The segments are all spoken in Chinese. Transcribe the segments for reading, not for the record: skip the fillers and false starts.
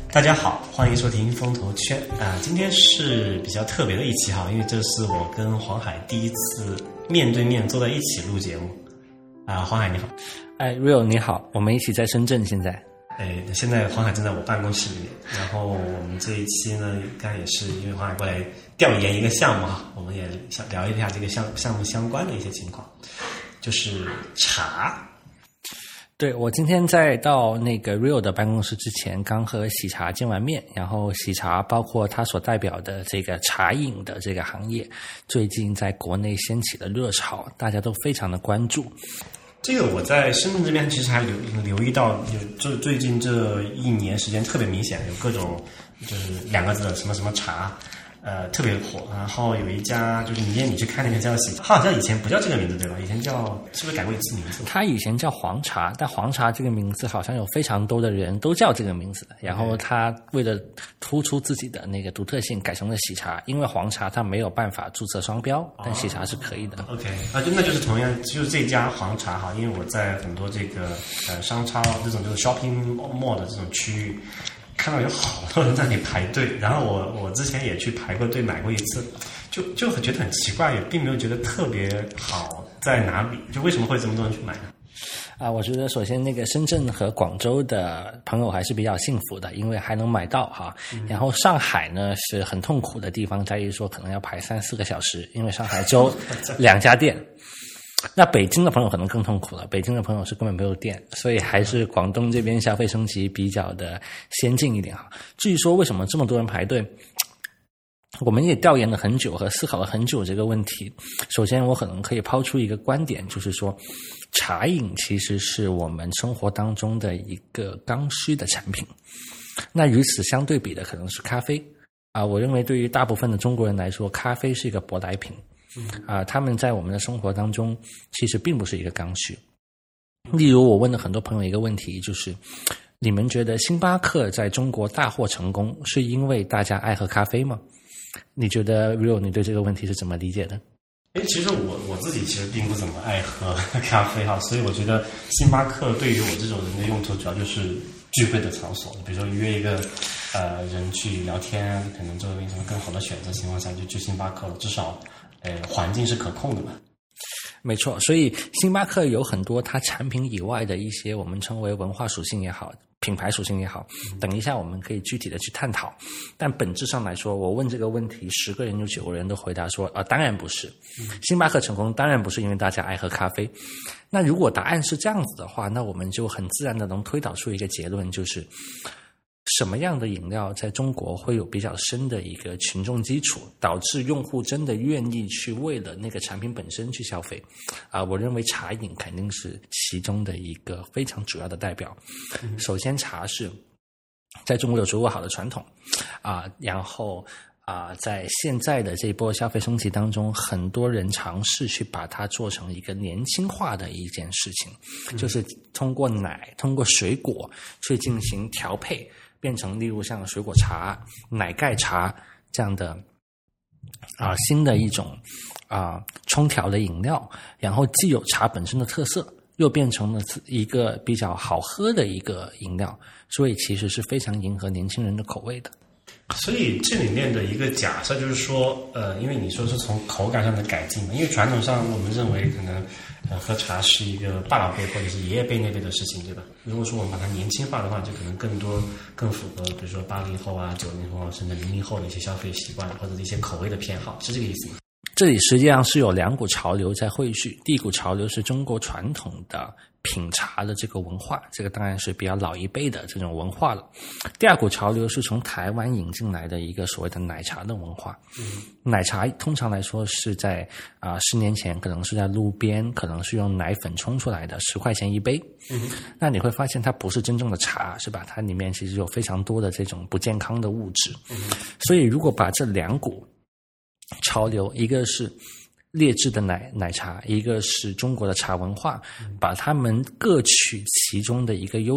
大家好，欢迎收听风投圈今天是比较特别的一期哈，因为这是我跟黄海第一次面对面坐在一起录节目黄海你好。 Rio 你好，我们一起在深圳现在。 现在黄海正在我办公室里面，然后我们这一期呢，刚才也是因为黄海过来调研一个项目我们也想聊一下这个项目相关的一些情况，就是茶。 对，我今天在到那个 Rio 的办公室之前，刚和喜茶见完面，然后喜茶包括它所代表的这个茶饮的这个行业，最近在国内掀起了热潮，大家都非常的关注。 这个我在深圳这边其实还留意到，最近这一年时间特别明显，有各种就是两个字的什么什么茶，特别火。然后有一家就是你去看那个叫喜茶，好像以前不叫这个名字对吧？以前叫是不是改过一次名字？ 它以前叫黄茶，但黄茶这个名字好像有非常多的人都叫这个名字，然后他为了突出自己的那个独特性，改成了喜茶。因为黄茶它没有办法注册商标，但喜茶是可以的。 OK 那就是同样就是这家黄茶哈，因为我在很多这个商超这种就是 shopping mall 的这种区域。看到有好多人在那里排队，然后我之前也去排过队买过一次，就觉得很奇怪，也并没有觉得特别好在哪里，就为什么会这么多人去买呢？ 我觉得首先那个深圳和广州的朋友还是比较幸福的，因为还能买到哈。然后上海呢是很痛苦的地方在于说可能要排3-4个小时，因为上海就2家店。那北京的朋友可能更痛苦了，北京的朋友是根本没有店，所以还是广东这边消费升级比较的先进一点哈。至于说为什么这么多人排队，我们也调研了很久和思考了很久这个问题。首先我可能可以抛出一个观点，就是说茶饮其实是我们生活当中的一个刚需的产品，那与此相对比的可能是咖啡我认为对于大部分的中国人来说，咖啡是一个舶来品他们在我们的生活当中其实并不是一个刚需。例如我问了很多朋友一个问题，就是你们觉得星巴克在中国大获成功是因为大家爱喝咖啡吗？你觉得 Rio 你对这个问题是怎么理解的？ 其实我自己其实并不怎么爱喝咖啡所以我觉得星巴克对于我这种人的用途主要就是聚会的场所，比如说约一个人去聊天，可能做一种更好的选择情况下就去星巴克了，至少环境是可控的嘛。 没错，所以星巴克有很多它产品以外的一些我们称为文化属性也好，品牌属性也好，等一下我们可以具体的去探讨。但本质上来说，我问这个问题10个人有9个人都回答说当然不是，星巴克成功当然不是因为大家爱喝咖啡。那如果答案是这样子的话，那我们就很自然的能推导出一个结论，就是什么样的饮料在中国会有比较深的一个群众基础，导致用户真的愿意去为了那个产品本身去消费我认为茶饮肯定是其中的一个非常主要的代表。首先茶是在中国有足够好的传统然后在现在的这一波消费升级当中，很多人尝试去把它做成一个年轻化的一件事情，就是通过奶通过水果去进行调配，变成例如像水果茶、奶盖茶这样的新的一种冲调的饮料，然后既有茶本身的特色，又变成了一个比较好喝的一个饮料，所以其实是非常迎合年轻人的口味的。 所以这里面的一个假设就是说因为你说是从口感上的改进嘛，因为传统上我们认为可能喝茶是一个爸爸辈或者是爷爷辈那辈的事情，对吧？如果说我们把它年轻化的话，就可能更符合比如说80后90后甚至00后的一些消费习惯或者一些口味的偏好，是这个意思吗？ 这里实际上是有2股潮流在汇聚，第一股潮流是中国传统的品茶的这个文化，这个当然是比较老一辈的这种文化了。第2股潮流是从台湾引进来的一个所谓的奶茶的文化。奶茶通常来说是在10年前可能是在路边，可能是用奶粉冲出来的，10块钱一杯。那你会发现它不是真正的茶，是吧？它里面其实有非常多的这种不健康的物质。所以如果把这2股潮流，一个是劣质的奶茶，一个是中国的茶文化，把它们各取其中的一个优点，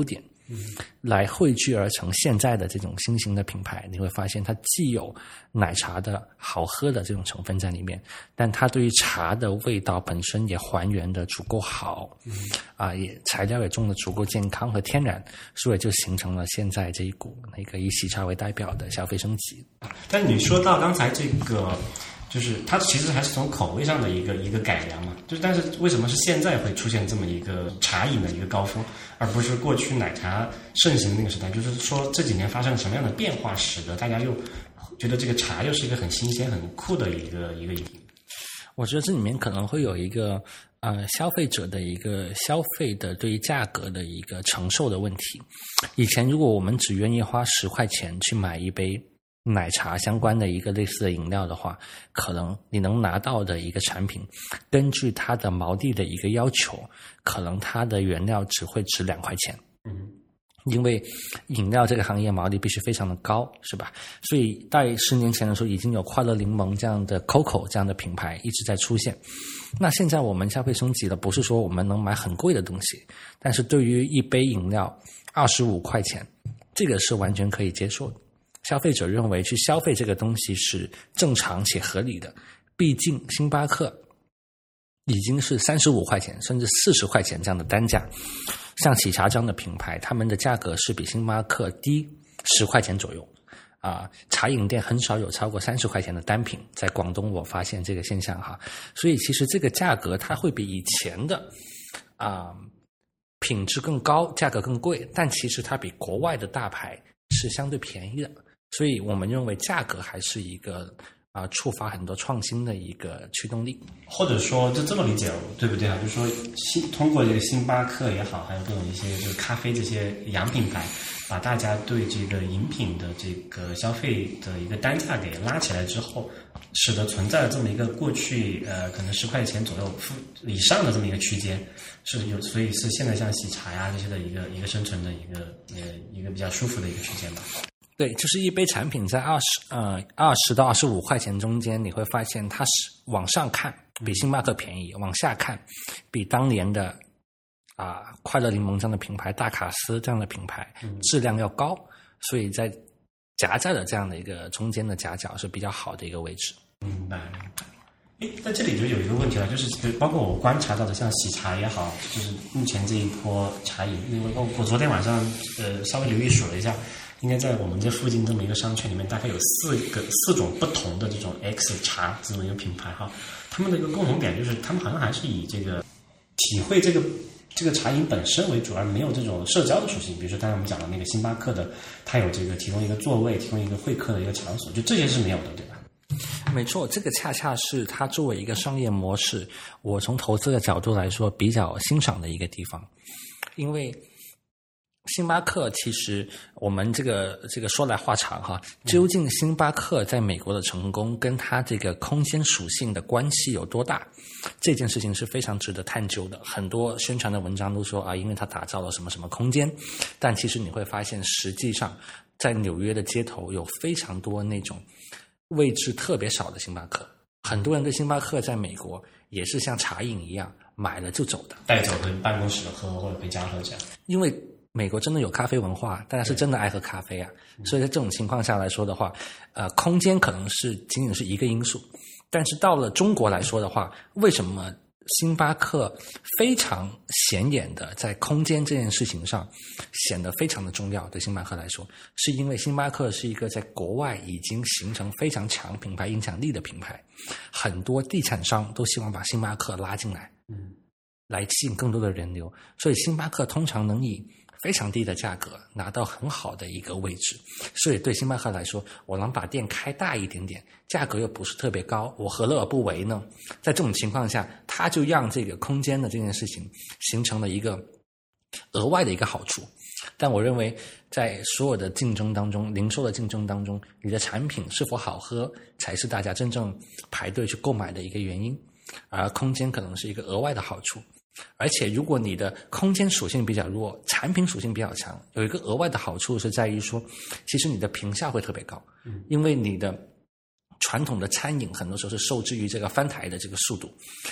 来汇聚而成现在的这种新型的品牌。你会发现它既有奶茶的好喝的这种成分在里面，但它对于茶的味道本身也还原的足够好，也材料也种的足够健康和天然，所以就形成了现在这一股那个以喜茶为代表的消费升级。 但你说到刚才这个，就是它其实还是从口味上的一个改良嘛，就是但是为什么是现在会出现这么一个茶饮的一个高峰，而不是过去奶茶盛行的那个时代？就是说这几年发生了什么样的变化，使得大家又觉得这个茶又是一个很新鲜、很酷的一个饮品？ 我觉得这里面可能会有一个消费者的一个消费的对于价格的一个承受的问题。以前如果我们只愿意花10块钱去买一杯奶茶相关的一个类似的饮料的话，可能你能拿到的一个产品，根据它的毛利的一个要求，可能它的原料只会值2块钱。因为饮料这个行业毛利必须非常的高，是吧？所以在10年前的时候，已经有快乐柠檬这样的 COCO 这样的品牌一直在出现。那现在我们消费升级了，不是说我们能买很贵的东西，但是对于一杯饮料25块钱，这个是完全可以接受的。消费者认为去消费这个东西是正常且合理的，毕竟星巴克已经是35块钱甚至40块钱这样的单价，像喜茶这样的品牌，他们的价格是比星巴克低10块钱左右茶饮店很少有超过30块钱的单品，在广东我发现这个现象哈，所以其实这个价格它会比以前的品质更高，价格更贵，但其实它比国外的大牌是相对便宜的，所以我们认为价格还是一个触发很多创新的一个驱动力。 或者说就这么理解对不对啊？就是说通过这个星巴克也好，还有各种一些就是咖啡这些洋品牌，把大家对这个饮品的这个消费的一个单价给拉起来之后，使得存在了这么一个过去可能10块钱左右以上的这么一个区间，所以是现在像喜茶呀这些的一个生存的一个比较舒服的一个区间吧。 对，就是一杯产品在20到25块钱中间，你会发现它是往上看比星巴克便宜，往下看比当年的快乐柠檬这样的品牌、大卡司这样的品牌质量要高，所以在夹在了这样的一个中间的夹角是比较好的一个位置。 明白。在这里就有一个问题了，就是包括我观察到的，像喜茶也好，就是目前这一波茶饮，因为我昨天晚上稍微留意数了一下，应该在我们这附近这么一个商圈里面，大概有4种不同的这种 X 茶这么一个品牌哈。他们的一个共同点就是，他们好像还是以这个体会这个茶饮本身为主，而没有这种社交的属性。比如说刚才我们讲的那个星巴克的，它有这个提供一个座位，提供一个会客的一个场所，就这些是没有的，对吧？ 没错，这个恰恰是它作为一个商业模式，我从投资的角度来说比较欣赏的一个地方。因为星巴克其实我们这个说来话长哈，究竟星巴克在美国的成功跟它这个空间属性的关系有多大，这件事情是非常值得探究的。很多宣传的文章都说因为它打造了什么什么空间，但其实你会发现实际上在纽约的街头有非常多那种位置特别少的星巴克，很多人对星巴克在美国也是像茶饮一样买了就走的， 带走回办公室喝或者回家喝这样。 因为美国真的有咖啡文化，大家是真的爱喝咖啡所以在这种情况下来说的话，空间可能是仅仅是一个因素，但是到了中国来说的话，为什么星巴克非常显眼的在空间这件事情上显得非常的重要？对星巴克来说，是因为星巴克是一个在国外已经形成非常强品牌影响力的品牌，很多地产商都希望把星巴克拉进来，来吸引更多的人流，所以星巴克通常能以非常低的价格拿到很好的一个位置。所以对星巴克来说，我能把店开大一点点，价格又不是特别高，我何乐而不为呢？在这种情况下，它就让这个空间的这件事情形成了一个额外的一个好处。但我认为在所有的竞争当中，零售的竞争当中，你的产品是否好喝才是大家真正排队去购买的一个原因，而空间可能是一个额外的好处。而且如果你的空间属性比较弱，产品属性比较强，有一个额外的好处是在于说，其实你的评价会特别高，因为你的传统的餐饮很多时候是受制于这个翻台的这个速度，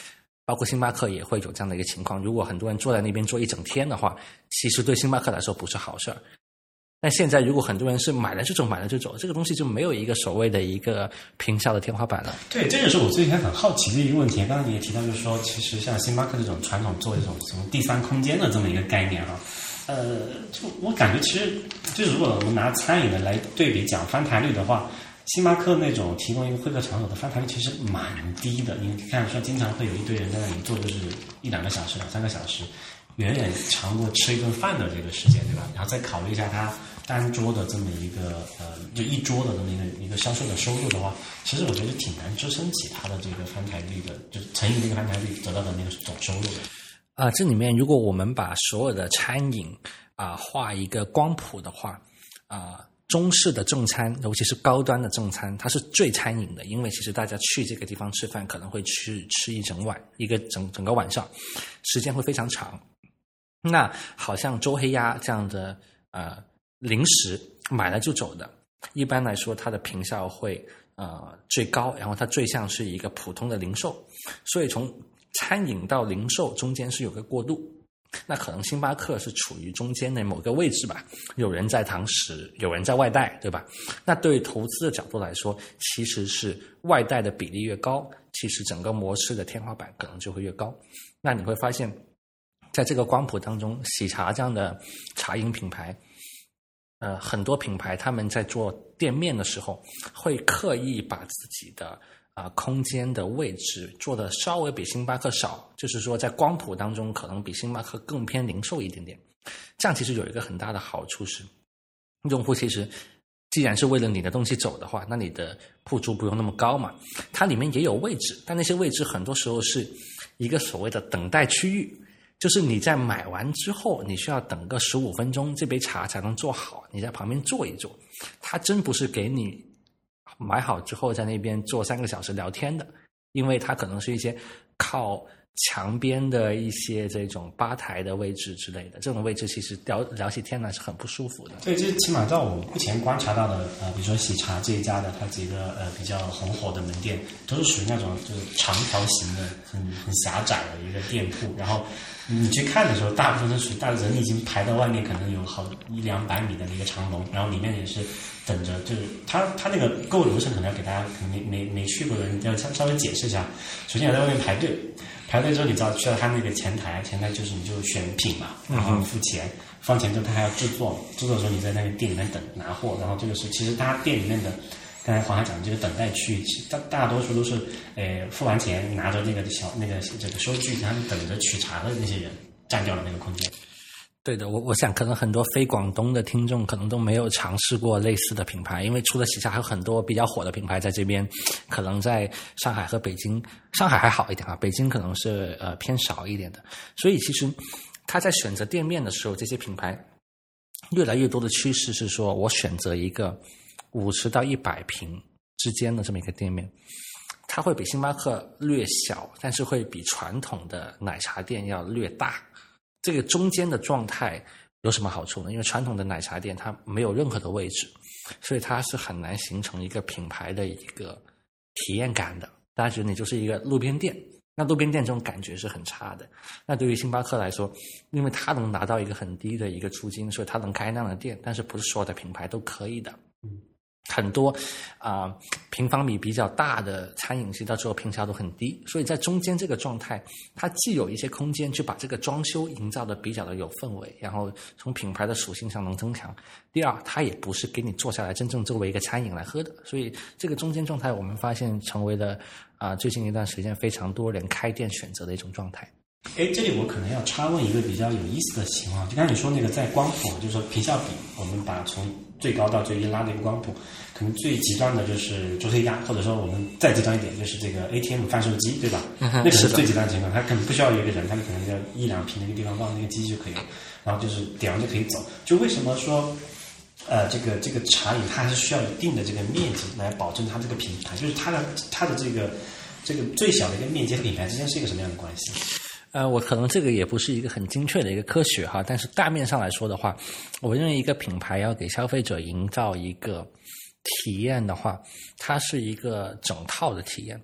包括星巴克也会有这样的一个情况。如果很多人坐在那边坐一整天的话，其实对星巴克来说不是好事儿。但现在如果很多人是买了就走，买了就走，这个东西就没有一个所谓的一个平效的天花板了。 对，这也是我最近很好奇的一个问题。刚刚你也提到，就是说，其实像星巴克这种传统做这种什么第三空间的这么一个概念啊，就我感觉其实就是如果我们拿餐饮的来对比讲翻台率的话，星巴克那种提供一个会客场所的翻台率其实蛮低的。你看说经常会有一堆人在那里坐，就是1-2个小时、2-3个小时，远远长过吃一顿饭的这个时间，对吧？然后再考虑一下它单桌的这么一个就一桌的这么一个销售的收入的话，其实我觉得挺难支撑起它的这个翻台率的，就是乘以这个翻台率得到的那个总收入的。 这里面如果我们把所有的餐饮画一个光谱的话，中式的正餐，尤其是高端的正餐，它是最餐饮的，因为其实大家去这个地方吃饭可能会去吃一整晚，整个晚上，时间会非常长。那好像周黑鸭这样的零食买了就走的，一般来说它的平效会最高，然后它最像是一个普通的零售，所以从餐饮到零售中间是有个过渡。那可能星巴克是处于中间的某个位置吧，有人在堂食，有人在外带，对吧？那对于投资的角度来说，其实是外带的比例越高，其实整个模式的天花板可能就会越高。那你会发现在这个光谱当中，喜茶这样的茶饮品牌很多品牌他们在做店面的时候会刻意把自己的空间的位置做的稍微比星巴克少，就是说在光谱当中可能比星巴克更偏零售一点点。这样其实有一个很大的好处是，用户其实既然是为了你的东西走的话，那你的铺租不用那么高嘛。它里面也有位置，但那些位置很多时候是一个所谓的等待区域，就是你在买完之后你需要等个15分钟，这杯茶才能做好，你在旁边坐一坐。它真不是给你买好之后在那边坐3个小时聊天的，因为它可能是一些靠墙边的一些这种吧台的位置之类的，这种位置其实聊起天来是很不舒服的。 对，这起码照我目前观察到的比如说喜茶这一家的它几个比较红火的门店，都是属于那种就是长条形的很狭窄的一个店铺，然后你去看的时候大部分都属于大人已经排到外面，可能有好100-200米的那个长龙，然后里面也是等着，就是他那个购物流程可能要给大家可能没去过的人要稍微解释一下。首先要在外面排队之后，你知道去到他那个前台就是你就选品嘛，然后付钱，付完钱之后他还要制作的时候你在那个店里面等拿货，然后这个是其实他店里面的刚才黄海讲的这个等待区域，大多数都是付完钱拿着这个这个收据，然后等着取茶的那些人占掉了那个空间。 对的，我想可能很多非广东的听众可能都没有尝试过类似的品牌，因为除了喜茶还有很多比较火的品牌在这边，可能在上海和北京，上海还好一点北京可能是偏少一点的。所以其实他在选择店面的时候，这些品牌越来越多的趋势是说我选择一个50到100平之间的这么一个店面，它会比星巴克略小，但是会比传统的奶茶店要略大。这个中间的状态有什么好处呢？因为传统的奶茶店它没有任何的位置，所以它是很难形成一个品牌的一个体验感的。大家觉得你就是一个路边店，那路边店这种感觉是很差的。那对于星巴克来说，因为它能拿到一个很低的一个租金，所以它能开那样的店，但是不是所有的品牌都可以的。很多平方米比较大的餐饮其实到最后平效都很低，所以在中间这个状态，它既有一些空间去把这个装修营造的比较的有氛围，然后从品牌的属性上能增强。第二，它也不是给你坐下来真正作为一个餐饮来喝的，所以这个中间状态我们发现成为了最近一段时间非常多人开店选择的一种状态。 这里我可能要插问一个比较有意思的情况，就刚才你说那个在光谱，就是说平效比，我们把从最高到最低拉的一个光谱，可能最极端的就是周黑鸭，或者说我们再极端一点就是这个 ATM 贩售机，对吧？那个是最极端的情况，它可能不需要有一个人，它可能要1-2平的一个地方放那个机就可以了，然后就是点完就可以走。就为什么说这个茶饮它还是需要一定的这个面积来保证它这个品牌，就是它的这个最小的一个面积和品牌之间是一个什么样的关系？ 我可能这个也不是一个很精确的一个科学哈，但是大面上来说的话，我认为一个品牌要给消费者营造一个体验的话，它是一个整套的体验，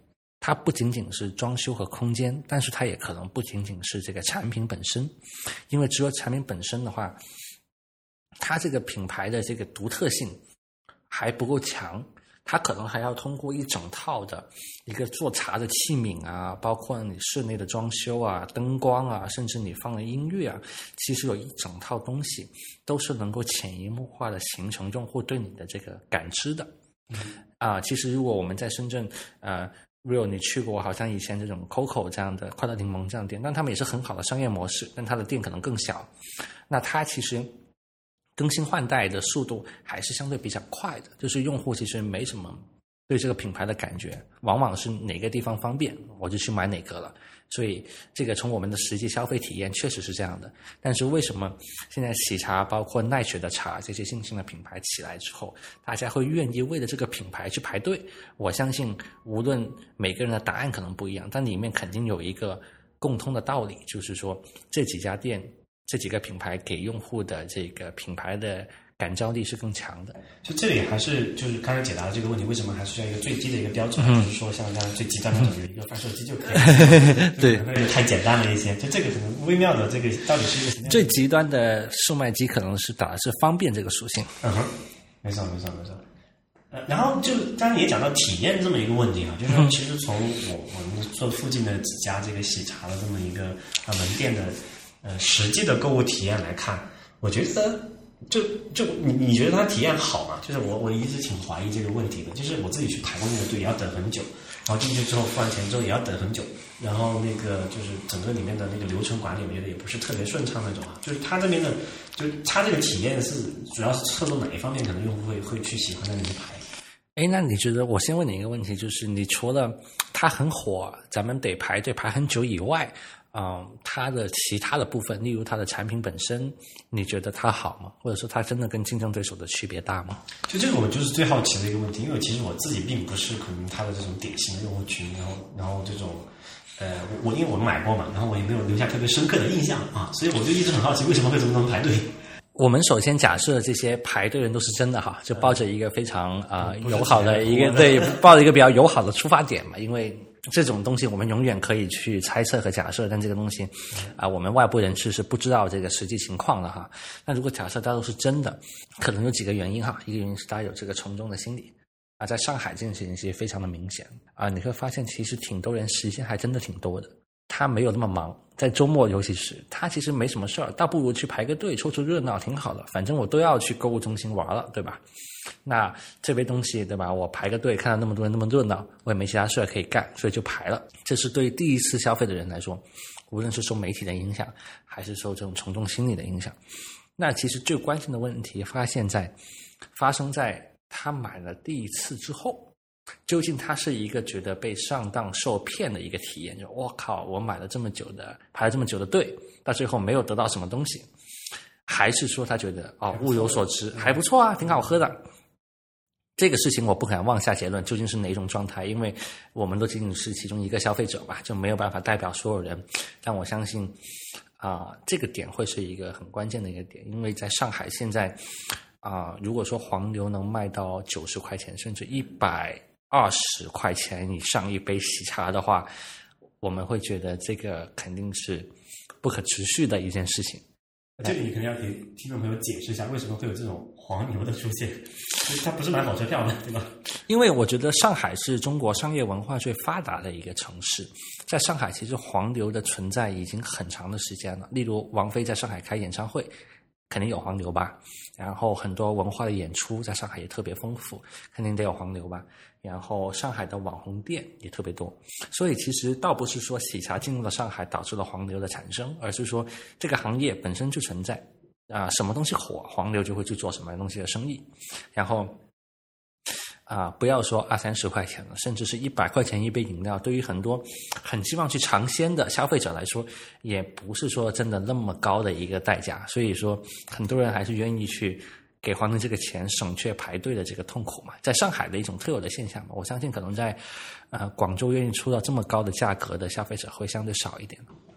它不仅仅是装修和空间，但是它也可能不仅仅是这个产品本身，因为只有产品本身的话，它这个品牌的这个独特性还不够强，它可能还要通过一整套的一个做茶的器皿啊，包括你室内的装修啊、灯光啊，甚至你放的音乐啊，其实有一整套东西都是能够潜移默化的形成用户对你的这个感知的。其实如果我们在深圳Rio 你去过好像以前这种 Coco 这样的快乐柠檬这样的店，但他们也是很好的商业模式，但它的店可能更小，那它其实更新换代的速度还是相对比较快的，就是用户其实没什么对这个品牌的感觉，往往是哪个地方方便我就去买哪个了，所以这个从我们的实际消费体验确实是这样的。但是为什么现在喜茶包括奈雪的茶这些新兴的品牌起来之后，大家会愿意为了这个品牌去排队？我相信无论每个人的答案可能不一样，但里面肯定有一个共通的道理，就是说这几家店这几个品牌给用户的这个品牌的感召力是更强的。 就这里还是就是刚才解答了这个问题，为什么还是要一个最低的一个标准，就是说像这样最极端的有一个贩售机就可以对， 那就太简单了一些，就这个可能微妙的这个到底是一个什么样的最极端的售卖机可能是打的是方便这个属性。 没错。然后就刚才也讲到体验这么一个问题啊，就是说其实从我们做附近的几家这个喜茶的这么一个门店的实际的购物体验来看，我觉得就你觉得它体验好吗？就是我一直挺怀疑这个问题的，就是我自己去排过那个队也要等很久，然后进去之后付完钱之后也要等很久，然后那个就是整个里面的那个流程管理，我觉得也不是特别顺畅那种啊。就是它这边的，就是它这个体验是主要是侧重哪一方面，可能用户会去喜欢在那里排。 那你觉得，我先问你一个问题，就是你除了它很火，咱们得排队排很久以外，它的其他的部分，例如它的产品本身，你觉得它好吗？或者说它真的跟竞争对手的区别大吗？ 就这个我就是最好奇的一个问题，因为其实我自己并不是可能它的这种典型的用户群，然后这种因为我买过嘛，然后我也没有留下特别深刻的印象啊，所以我就一直很好奇为什么会这么多人排队。 我们首先假设这些排队人都是真的哈，就抱着一个非常友好的一个抱着一个比较友好的出发点嘛，因为这种东西我们永远可以去猜测和假设，但这个东西我们外部人士是不知道这个实际情况的哈。那如果假设大家都是真的，可能有几个原因哈，一个原因是大家有这个从众的心理在上海这件事情其实非常的明显你会发现其实挺多人时间还真的挺多的，他没有那么忙，在周末尤其是他其实没什么事儿，倒不如去排个队凑凑热闹挺好的，反正我都要去购物中心玩了，对吧？那这杯东西对吧，我排个队看到那么多人那么热闹，我也没其他事儿可以干，所以就排了。这是对第一次消费的人来说，无论是受媒体的影响还是受这种从众心理的影响，那其实最关键的问题发生在他买了第一次之后，究竟他是一个觉得被上当受骗的一个体验，就我靠，我买了这么久的排了这么久的队，到最后没有得到什么东西，还是说他觉得物有所值，还不错啊，挺好喝的。这个事情我不敢妄下结论究竟是哪种状态，因为我们都仅仅是其中一个消费者吧，就没有办法代表所有人。但我相信这个点会是一个很关键的一个点，因为在上海现在如果说黄牛能卖到90块钱甚至120块钱以上一杯喜茶的话，我们会觉得这个肯定是不可持续的一件事情。 这里可能要给听众朋友解释一下为什么会有这种黄牛的出现，它不是买火车票的，对吧？ 因为我觉得上海是中国商业文化最发达的一个城市，在上海其实黄牛的存在已经很长的时间了，例如王菲在上海开演唱会肯定有黄牛吧，然后很多文化的演出在上海也特别丰富，肯定得有黄牛吧，然后上海的网红店也特别多，所以其实倒不是说喜茶进入了上海导致了黄牛的产生，而是说这个行业本身就存在什么东西火，黄牛就会去做什么东西的生意，然后不要说20-30块钱了，甚至是100块钱一杯饮料，对于很多很希望去尝鲜的消费者来说，也不是说真的那么高的一个代价。所以说，很多人还是愿意去给黄牛这个钱，省却排队的这个痛苦嘛。在上海的一种特有的现象嘛，我相信可能在广州愿意出到这么高的价格的消费者会相对少一点。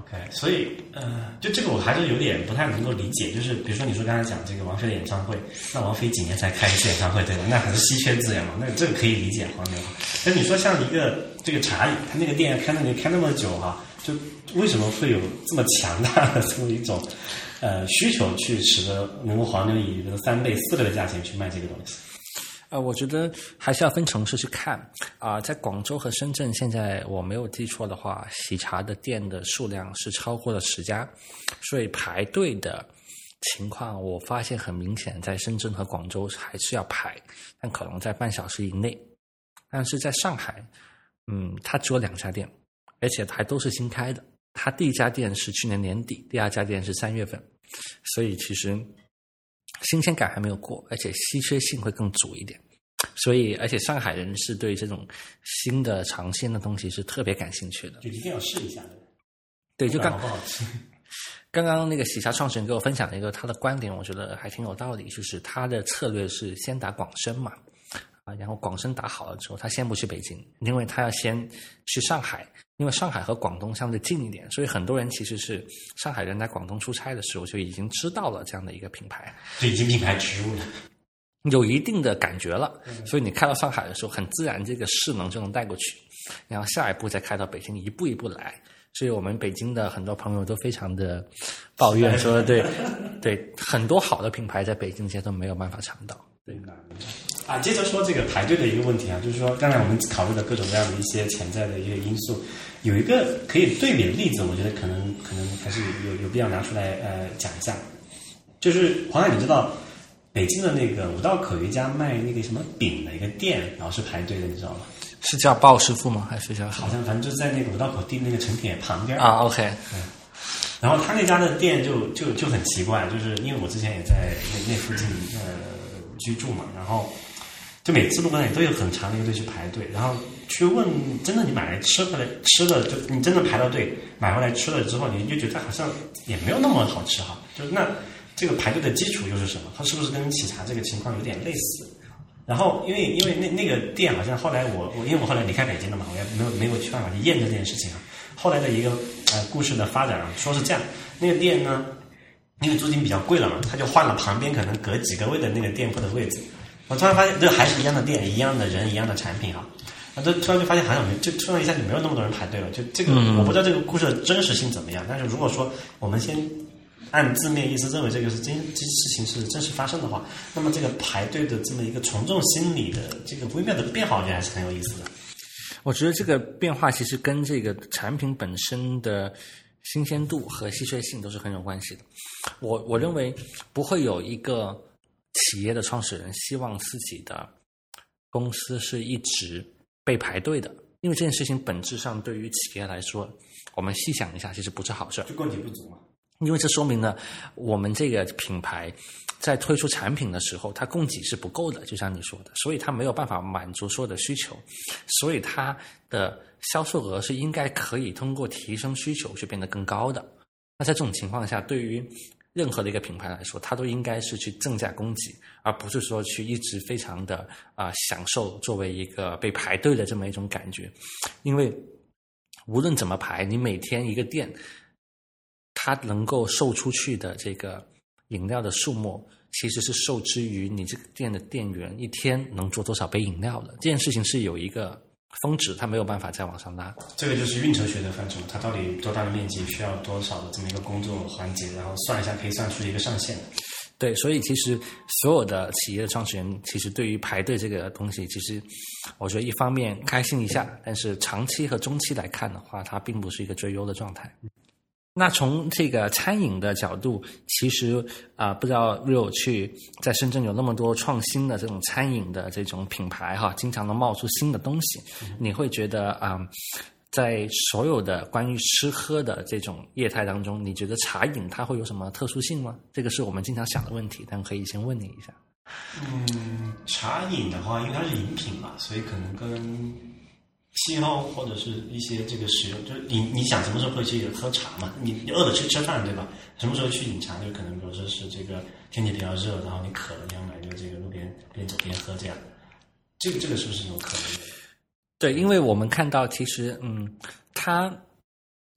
OK， 所以就这个我还是有点不太能够理解，就是比如说你说刚才讲这个王菲的演唱会，那王菲几年才开一次演唱会，对吧？那很是稀缺资源嘛，那这个可以理解黄牛。但你说像一个这个茶饮，它那个店开那么久哈，就为什么会有这么强大的这么一种需求，去使得能够黄牛以3倍、4倍的价钱去卖这个东西？ 我觉得还是要分城市去看在广州和深圳，现在我没有记错的话，喜茶的店的数量是超过了10家，所以排队的情况我发现很明显，在深圳和广州还是要排，但可能在半小时以内。但是在上海，它只有2家店，而且还都是新开的。它第一家店是去年年底，第二家店是3月份，所以其实新鲜感还没有过，而且稀缺性会更足一点。所以，而且上海人是对这种新的尝鲜的东西是特别感兴趣的， 就一定要试一下的。 对，就不好吃。 刚刚那个喜茶创始人给我分享了一个他的观点，我觉得还挺有道理，就是他的策略是先打广深嘛，然后广深打好了之后，他先不去北京，因为他要先去上海，因为上海和广东相对近一点，所以很多人其实是上海人来广东出差的时候就已经知道了这样的一个品牌， 就已经品牌植入了。 有一定的感觉了，所以你开到上海的时候，很自然这个势能就能带过去，然后下一步再开到北京，一步一步来。所以我们北京的很多朋友都非常的抱怨说，对，很多好的品牌在北京现在都没有办法尝到。对接着说这个排队的一个问题啊，就是说刚才我们考虑了各种各样的一些潜在的一个因素，有一个可以对比的例子，我觉得可能还是有必要拿出来讲一下，就是黄海，你知道北京的那个五道口有一家卖那个什么饼的一个店，然后是排队的，你知道吗？ 是叫鲍师傅吗？还是叫好像反正就在那个五道口地那个城铁旁边 OK。 然后他那家的店就很奇怪，就是因为我之前也在那附近居住嘛，然后就每次路过那里都有很长的一个队去排队，然后去问，真的你买来吃回来吃了，就你真的排到队买回来吃了之后，你就觉得好像也没有那么好吃哈，就是那这个排队的基础又是什么？它是不是跟喜茶这个情况有点类似？然后因为那个店好像后来因为我后来离开北京了嘛，我也没有去办法去验证这件事情啊。后来的一个故事的发展说是这样，那个店呢，因为租金比较贵了嘛，他就换了旁边可能隔几个位的那个店铺的位置。我突然发现这还是一样的店，一样的人，一样的产品啊。突然就发现好像就突然一下就没有那么多人排队了。就这个我不知道这个故事的真实性怎么样，但是如果说我们先按字面意思认为这个是这事情是真实发生的话，那么这个排队的这么一个从众心理的这个微妙的变化，我觉得还是很有意思的。 我觉得这个变化其实跟这个产品本身的新鲜度和稀缺性都是很有关系的。我认为不会有一个企业的创始人希望自己的公司是一直被排队的，因为这件事情本质上对于企业来说，我们细想一下，其实不是好事， 就供给不足嘛。 因为这说明了我们这个品牌在推出产品的时候，它供给是不够的，就像你说的，所以它没有办法满足所有的需求，所以它的销售额是应该可以通过提升需求去变得更高的。那在这种情况下，对于任何的一个品牌来说，它都应该是去增加供给，而不是说去一直非常的享受作为一个被排队的这么一种感觉。因为无论怎么排，你每天一个店它能够售出去的这个饮料的数目，其实是受制于你这个店的店员一天能做多少杯饮料的。这件事情是有一个峰值，它没有办法再往上拉。 这个就是运筹学的范畴，它到底多大的面积需要多少的这么一个工作环节，然后算一下可以算出一个上限。 对，所以其实所有的企业的创始人，其实对于排队这个东西，其实我觉得一方面开心一下，但是长期和中期来看的话，它并不是一个最优的状态。那从这个餐饮的角度，其实不知道 Rio 去在深圳有那么多创新的这种餐饮的这种品牌哈，经常能冒出新的东西，你会觉得在所有的关于吃喝的这种业态当中，你觉得茶饮它会有什么特殊性吗？这个是我们经常想的问题，但可以先问你一下。 茶饮的话，因为它是饮品嘛，所以可能跟气候或者是一些这个使用，就是你想什么时候会去喝茶嘛？你饿了去吃饭对吧？什么时候去饮茶？就可能比如说是这个天气比较热，然后你渴了，你要买就这个路边边走边喝这样。这个是不是有可能的？ 对，因为我们看到其实它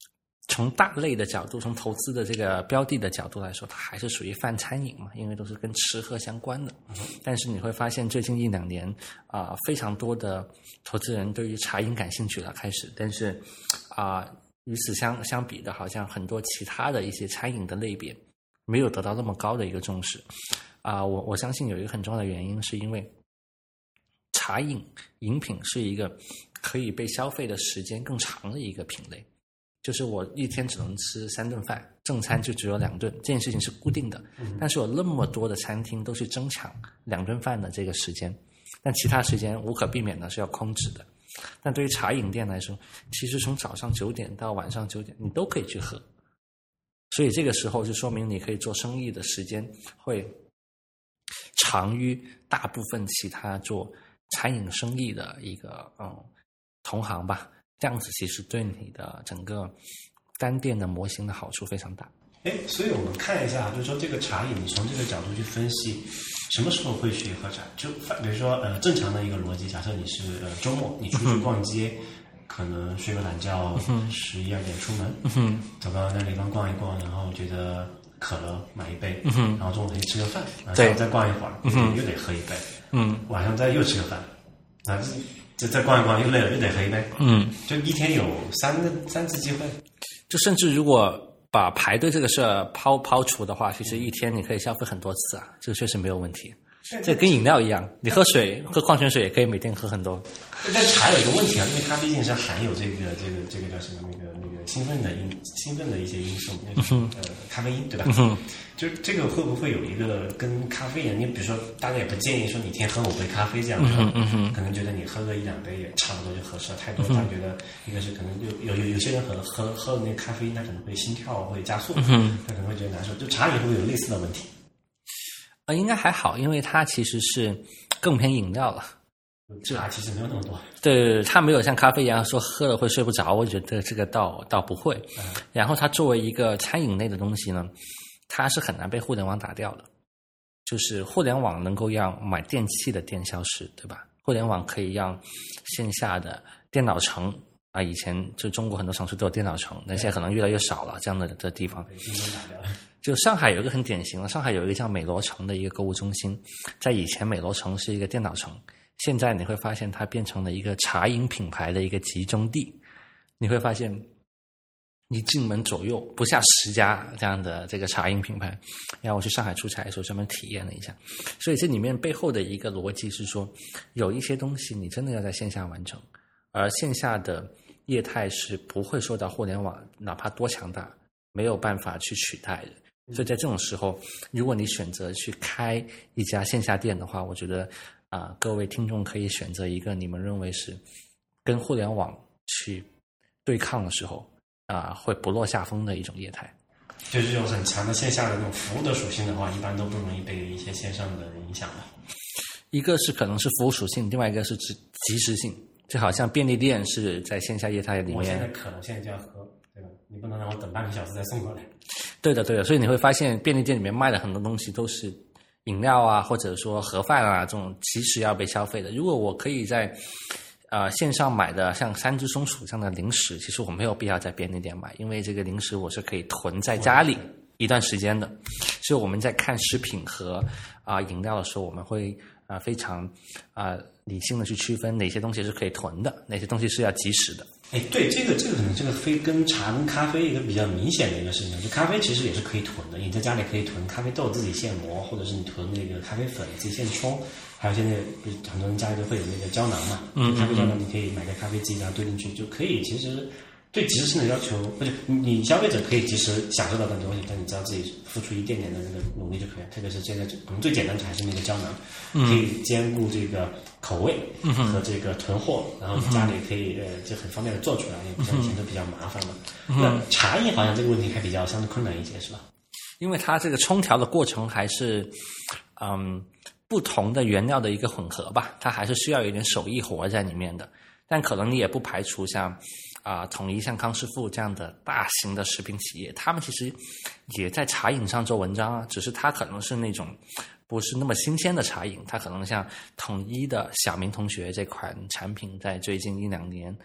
从大类的角度，从投资的这个标的的角度来说，它还是属于泛餐饮嘛，因为都是跟吃喝相关的。但是你会发现最近1-2年非常多的投资人对于茶饮感兴趣了，开始。但是与此相比的，好像很多其他的一些餐饮的类别没有得到那么高的一个重视。我相信有一个很重要的原因，是因为茶饮品是一个可以被消费的时间更长的一个品类。就是我一天只能吃3顿饭，正餐就只有2顿，这件事情是固定的。但是有那么多的餐厅都去争抢2顿饭的这个时间，但其他时间无可避免的是要空止的。但对于茶饮店来说，其实从早上9点到晚上9点，你都可以去喝。所以这个时候就说明你可以做生意的时间会长于大部分其他做餐饮生意的一个同行吧。这样子其实对你的整个单店的模型的好处非常大。 所以我们看一下，就是说这个茶饮，你从这个角度去分析，什么时候会去喝茶？就比如说正常的一个逻辑，假设你是周末你出去逛街，可能睡个懒觉，11-12点出门，走到那地方逛一逛，然后觉得渴了买一杯，然后中午可以吃个饭，然后再逛一会儿，又得喝一杯，晚上再又吃个饭，再逛一逛又累了，又得喝一杯。就一天有3次机会。 就甚至如果把排队这个事儿抛除的话，其实一天你可以消费很多次啊，这个确实没有问题。这跟饮料一样，你喝矿泉水也可以每天喝很多。 但茶有一个问题啊，因为它毕竟是含有这个叫什么那个兴奋的一些因素，咖啡因，对吧？就这个会不会有一个跟咖啡一样？你比如说，大家也不建议说你一天喝5杯咖啡这样的，可能觉得你喝个1-2杯也差不多就合适了。太多，他觉得一个是可能有些人喝那个咖啡因，他可能会心跳会加速，他可能会觉得难受。就茶也会有类似的问题。 应该还好，因为它其实是更偏饮料了。 茶其实没有那么多。 对，它没有像咖啡一样说喝了会睡不着，我觉得这个倒不会。然后它作为一个餐饮类的东西呢，它是很难被互联网打掉的。就是互联网能够让买电器的店消失，对吧？互联网可以让线下的电脑城以前就中国很多城市都有电脑城，但现在可能越来越少了这样的地方。就上海有一个很典型的，上海有一个叫美罗城的一个购物中心，在以前美罗城是一个电脑城，现在你会发现它变成了一个茶饮品牌的一个集中地。你会发现你进门左右不下10家这样的这个茶饮品牌。然后我去上海出差的时候专门体验了一下，所以这里面背后的一个逻辑是说，有一些东西你真的要在线下完成，而线下的业态是不会受到互联网哪怕多强大没有办法去取代的。所以在这种时候，如果你选择去开一家线下店的话，我觉得各位听众可以选择一个你们认为是跟互联网去对抗的时候会不落下风的一种业态。 就是有很强的线下的那种服务的属性的话，一般都不容易被一些线上的影响了。 一个是可能是服务属性，另外一个是及时性。就好像便利店是在线下业态里面， 我现在渴了，现在就要喝，对吧？你不能让我等半个小时再送过来。 对的，所以你会发现便利店里面卖的很多东西都是饮料或者说盒饭这种其实要被消费的。如果我可以在线上买的像3只松鼠这样的零食，其实我没有必要在便利店买，因为这个零食我是可以囤在家里一段时间的。所以我们在看食品和饮料的时候，我们会非常理性的去区分哪些东西是可以囤的，哪些东西是要及时的。 对，这个可能这个非跟茶跟咖啡一个比较明显的一个事情，就咖啡其实也是可以囤的，你在家里可以囤咖啡豆自己现磨，或者是你囤那个咖啡粉自己现冲，还有现在很多人家里都会有那个胶囊嘛，咖啡胶囊你可以买个咖啡机然后兑进去就可以。其实对及时性的要求，不是你消费者可以及时享受到的东西，但你只要自己付出一点点的那个努力就可以了。特别是现在可能最简单的还是那个胶囊，可以兼顾这个口味和这个囤货，然后家里可以就很方便的做出来，也不像以前都比较麻烦嘛。那茶饮好像这个问题还比较相对困难一些，是吧？ 因为它这个冲调的过程还是不同的原料的一个混合吧，它还是需要有一点手艺活在里面的。但可能你也不排除像统一像康师傅这样的大型的食品企业，他们其实也在茶饮上做文章只是它可能是那种不是那么新鲜的茶饮，它可能像统一的小明同学这款产品在最近1-2年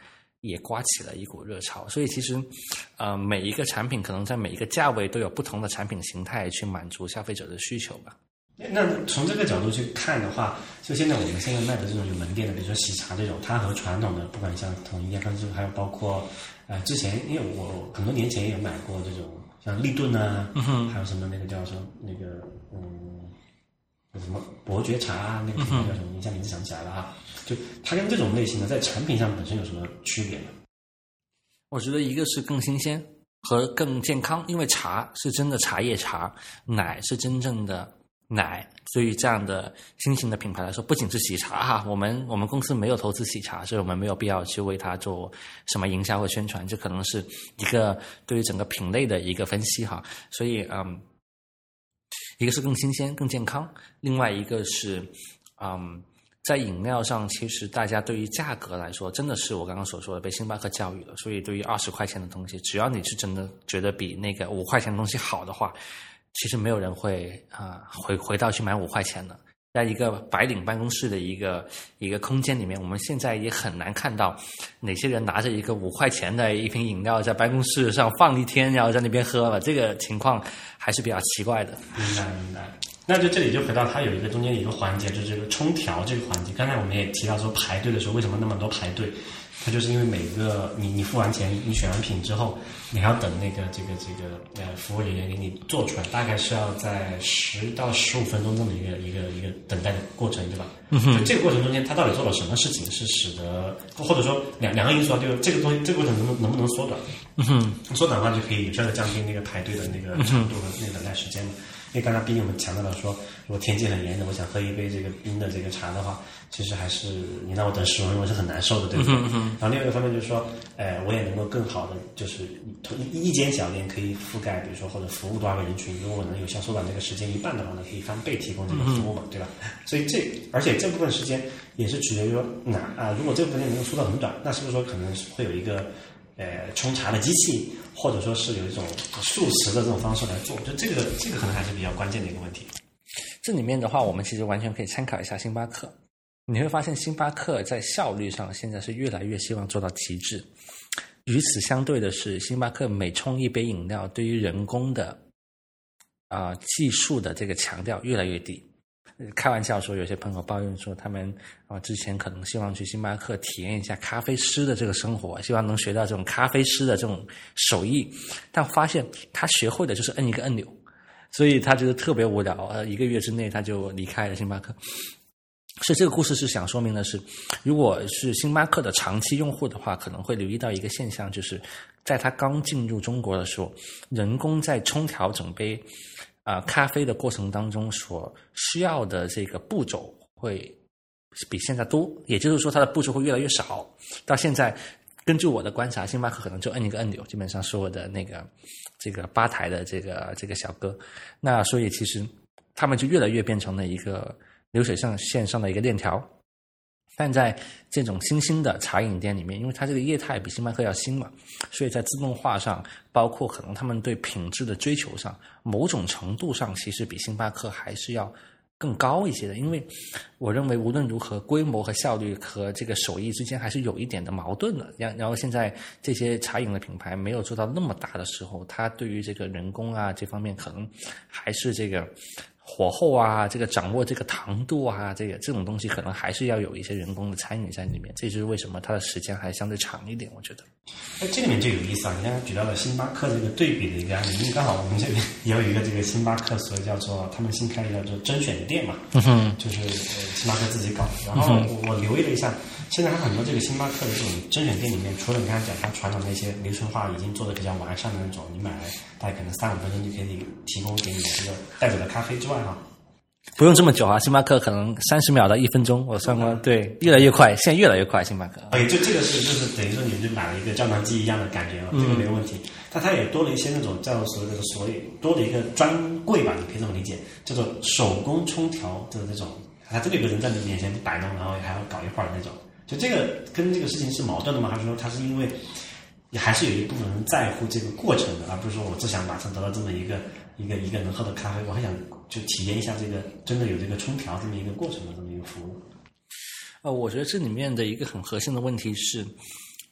也刮起了一股热潮。所以其实每一个产品可能在每一个价位都有不同的产品形态去满足消费者的需求吧。 那从这个角度去看的话，就现在我们现在卖的这种有门店的，比如说喜茶这种，它和传统的不管像统一啊、康师傅，还有包括之前因为我很多年前也有买过这种像立顿啊，还有什么那个叫什么那个什么伯爵茶啊，那个品牌叫什么，一下名字想不起来了啊。就它跟这种类型的在产品上本身有什么区别呢？ 我觉得一个是更新鲜和更健康，因为茶是真的茶叶茶，奶是真正的奶，所以这样的新型的品牌来说，不仅是喜茶哈，我们公司没有投资喜茶，所以我们没有必要去为它做什么营销和宣传，这可能是一个对于整个品类的一个分析哈。所以一个是更新鲜更健康，另外一个是在饮料上，其实大家对于价格来说，真的是我刚刚所说的被星巴克教育了，所以对于20块钱的东西，只要你是真的觉得比那个5块钱的东西好的话，其实没有人会回到去买5块钱的。在一个白领办公室的一个空间里面，我们现在也很难看到哪些人拿着一个5块钱的一瓶饮料在办公室上放一天，然后在那边喝了，这个情况还是比较奇怪的。 明白。那就这里就回到它有一个中间有一个环节，就是这个冲调这个环节。刚才我们也提到说排队的时候为什么那么多排队，它就是因为每个你付完钱，你选完品之后，你还要等那个服务人员给你做出来，大概是要在10到15分钟这么一个等待的过程，对吧？就这个过程中间，它到底做了什么事情，是使得或者说两个因素啊，就是这个过程能不能缩短？缩短的话就可以有效的降低那个排队的那个长度和那个等待时间嘛。因为刚才毕竟我们强调了说，如果天气很炎的，我想喝一杯这个冰的这个茶的话，其实还是你让我等10分钟，我是很难受的，对不对？然后另外一个方面就是说，我也能够更好的就是一间小店可以覆盖，比如说或者服务多少个人群，如果我能有效缩短这个时间一半的话呢，可以翻倍提供这个服务嘛，对吧？所以而且这部分时间也是取决于说，如果这部分时间能够缩到很短，那是不是说可能会有一个冲茶的机器，或者说是有一种速食的这种方式来做，就这个可能还是比较关键的一个问题。 这里面的话，我们其实完全可以参考一下星巴克。你会发现星巴克在效率上现在是越来越希望做到极致。与此相对的是，星巴克每冲一杯饮料，对于人工的技术的这个强调越来越低。开玩笑说，有些朋友抱怨说，他们之前可能希望去星巴克体验一下咖啡师的这个生活，希望能学到这种咖啡师的这种手艺，但发现他学会的就是摁一个按钮，所以他觉得特别无聊，1个月之内他就离开了星巴克。所以这个故事是想说明的是，如果是星巴克的长期用户的话，可能会留意到一个现象，就是在他刚进入中国的时候，人工在冲调整杯咖啡的过程当中所需要的这个步骤会比现在多，也就是说它的步骤会越来越少。到现在根据我的观察，星巴克可能就摁一个按钮，基本上所有的这个吧台的这个小哥，那所以其实他们就越来越变成了一个流水线上的一个链条。但在这种新兴的茶饮店里面，因为它这个业态比星巴克要新嘛，所以在自动化上，包括可能他们对品质的追求上，某种程度上其实比星巴克还是要更高一些的。因为我认为无论如何，规模和效率和这个手艺之间还是有一点的矛盾的。然后现在这些茶饮的品牌没有做到那么大的时候，它对于这个人工啊这方面可能还是这个火候啊，这个掌握这个糖度啊，这种东西可能还是要有一些人工的参与在里面，这就是为什么它的时间还相对长一点，我觉得。 这里面就有意思啊！你刚刚举到了星巴克这个对比的一个案例，因为刚好我们这边也有一个这个星巴克，所谓叫做他们新开的叫做甄选店嘛，就是星巴克自己搞的。然后我留意了一下，现在它很多这个星巴克的这种甄选店里面，除了你刚才讲它传统的一些流程化已经做得比较完善的那种，你买来大概可能3-5分钟就可以提供给你的这个代表的咖啡之外哈。 不用这么久啊，星巴克可能30秒到1分钟，我算过，对，越来越快，现在越来越快，星巴克。 这个就是等于说你就买了一个胶囊机一样的感觉了，这个没有问题。但它也多了一些那种叫所谓多了一个专柜吧，你可以这么理解，叫做手工冲调的这种，它真的有个人在你面前摆弄，然后还要搞一会儿的那种。就这个跟这个事情是矛盾的吗？还是说它是因为还是有一部分人在乎这个过程的，而不是说我只想马上得到这么一个能喝的咖啡，我还想就体验一下这个真的有这个冲调这么一个过程的这么一个服务。 我觉得这里面的一个很核心的问题是，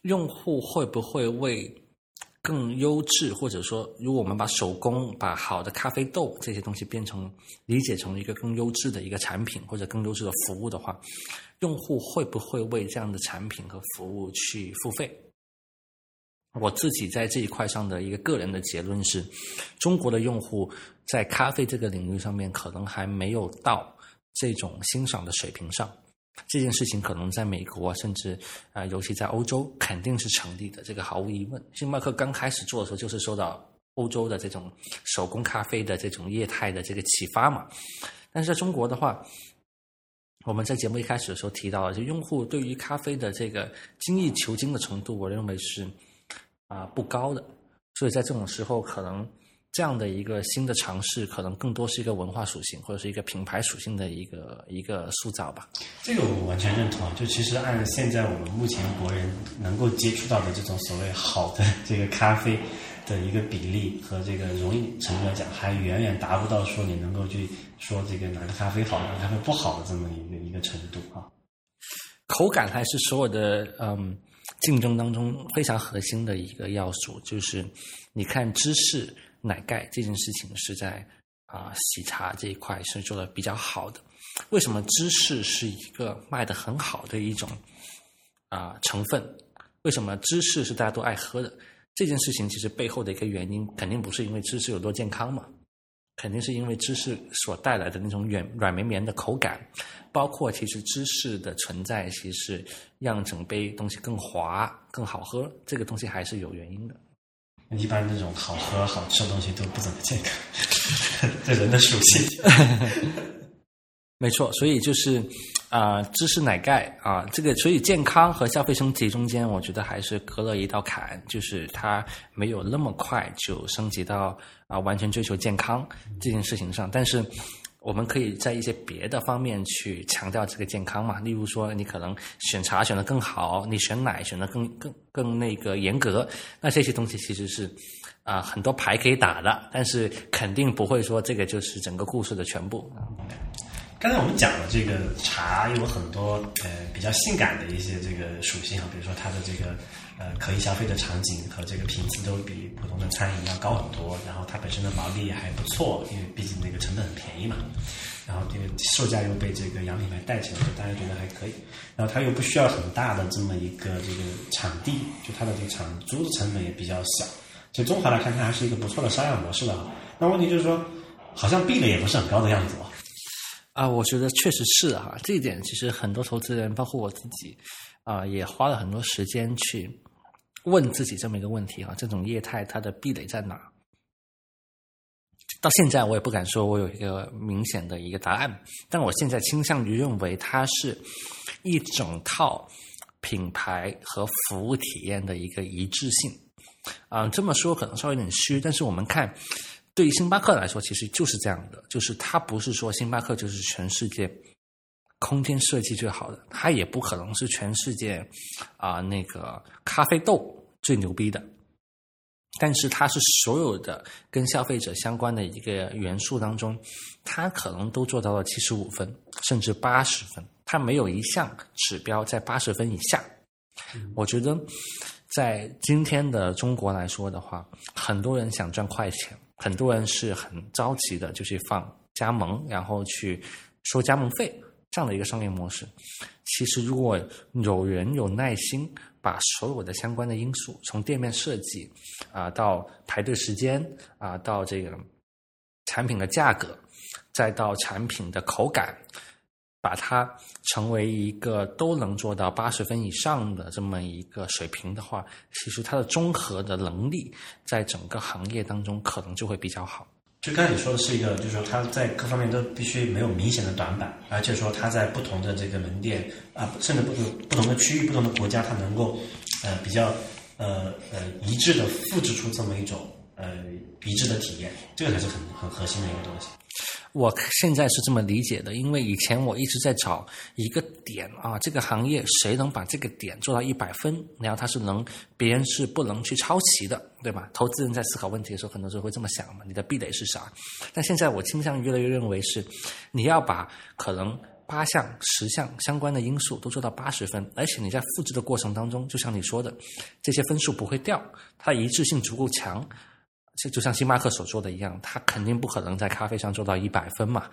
用户会不会为更优质，或者说如果我们把手工把好的咖啡豆这些东西理解成一个更优质的一个产品或者更优质的服务的话，用户会不会为这样的产品和服务去付费？我自己在这一块上的一个个人的结论是，中国的用户在咖啡这个领域上面可能还没有到这种欣赏的水平上。这件事情可能在美国甚至尤其在欧洲肯定是成立的，这个毫无疑问。星巴克刚开始做的时候就是受到欧洲的这种手工咖啡的这种业态的这个启发嘛。但是在中国的话，我们在节目一开始的时候提到了，就用户对于咖啡的这个精益求精的程度，我认为是不高的。所以在这种时候，可能这样的一个新的尝试，可能更多是一个文化属性或者是一个品牌属性的一个塑造吧。 这个我完全认同。就其实按现在我们目前国人能够接触到的这种所谓好的这个咖啡的一个比例和这个容易程度来讲，还远远达不到说你能够去说这个哪个咖啡好哪个咖啡不好的这么一个程度啊。 口感还是所有的竞争当中非常核心的一个要素。就是你看芝士奶盖这件事情是在喜茶这一块是做的比较好的。为什么芝士是一个卖得很好的一种成分？为什么芝士是大家都爱喝的？这件事情其实背后的一个原因，肯定不是因为芝士有多健康嘛，肯定是因为芝士所带来的那种软绵绵的口感，包括其实芝士的存在其实让整杯东西更滑更好喝，这个东西还是有原因的。 一般这种好喝好吃的东西都不怎么健康，这人的属性。 没错，所以就是芝士奶盖这个，所以健康和消费升级中间，我觉得还是隔了一道坎，就是它没有那么快就升级到完全追求健康这件事情上。但是我们可以在一些别的方面去强调这个健康嘛，例如说你可能选茶选得更好，你选奶选得更那个严格，那这些东西其实是很多牌可以打的，但是肯定不会说这个就是整个故事的全部。 刚才我们讲了这个茶有很多比较性感的一些这个属性比如说它的这个可以消费的场景和这个频次都比普通的餐饮要高很多，然后它本身的毛利也还不错，因为毕竟那个成本很便宜嘛，然后这个售价又被这个洋品牌带起来，大家觉得还可以，然后它又不需要很大的这么一个这个场地，就它的这个场租的成本也比较小，所以综合来看它还是一个不错的商业模式的。那问题就是说好像壁垒也不是很高的样子我觉得确实是这一点其实很多投资人包括我自己也花了很多时间去问自己这么一个问题这种业态它的壁垒在哪？到现在我也不敢说我有一个明显的一个答案，但我现在倾向于认为它是一整套品牌和服务体验的一个一致性。这么说可能稍微有点虚，但是我们看对于星巴克来说其实就是这样的，就是它不是说星巴克就是全世界空间设计最好的，它也不可能是全世界那个咖啡豆最牛逼的，但是它是所有的跟消费者相关的一个元素当中，它可能都做到了75分甚至80分，它没有一项指标在80分以下。我觉得在今天的中国来说的话，很多人想赚快钱，很多人是很着急的就去放加盟，然后去收加盟费，这样的一个商业模式。其实如果有人有耐心把所有的相关的因素从店面设计到排队时间到这个产品的价格再到产品的口感，把它成为一个都能做到80分以上的这么一个水平的话，其实它的综合的能力在整个行业当中可能就会比较好。 就刚才你说的是一个，就是说它在各方面都必须没有明显的短板，而且说它在不同的这个门店甚至不同的区域、不同的国家，它能够比较一致的复制出这么一种一致的体验，这个才是很核心的一个东西。 我现在是这么理解的，因为以前我一直在找一个点这个行业谁能把这个点做到100分，然后它是别人是不能去抄袭的，对吧？投资人在思考问题的时候很多时候会这么想嘛，你的壁垒是啥？但现在我倾向于越来越认为是你要把可能 8项、10项相关的因素都做到80分，而且你在复制的过程当中，就像你说的，这些分数不会掉，它一致性足够强。就像星巴克所说的一样，它肯定不可能在咖啡上做到100分嘛。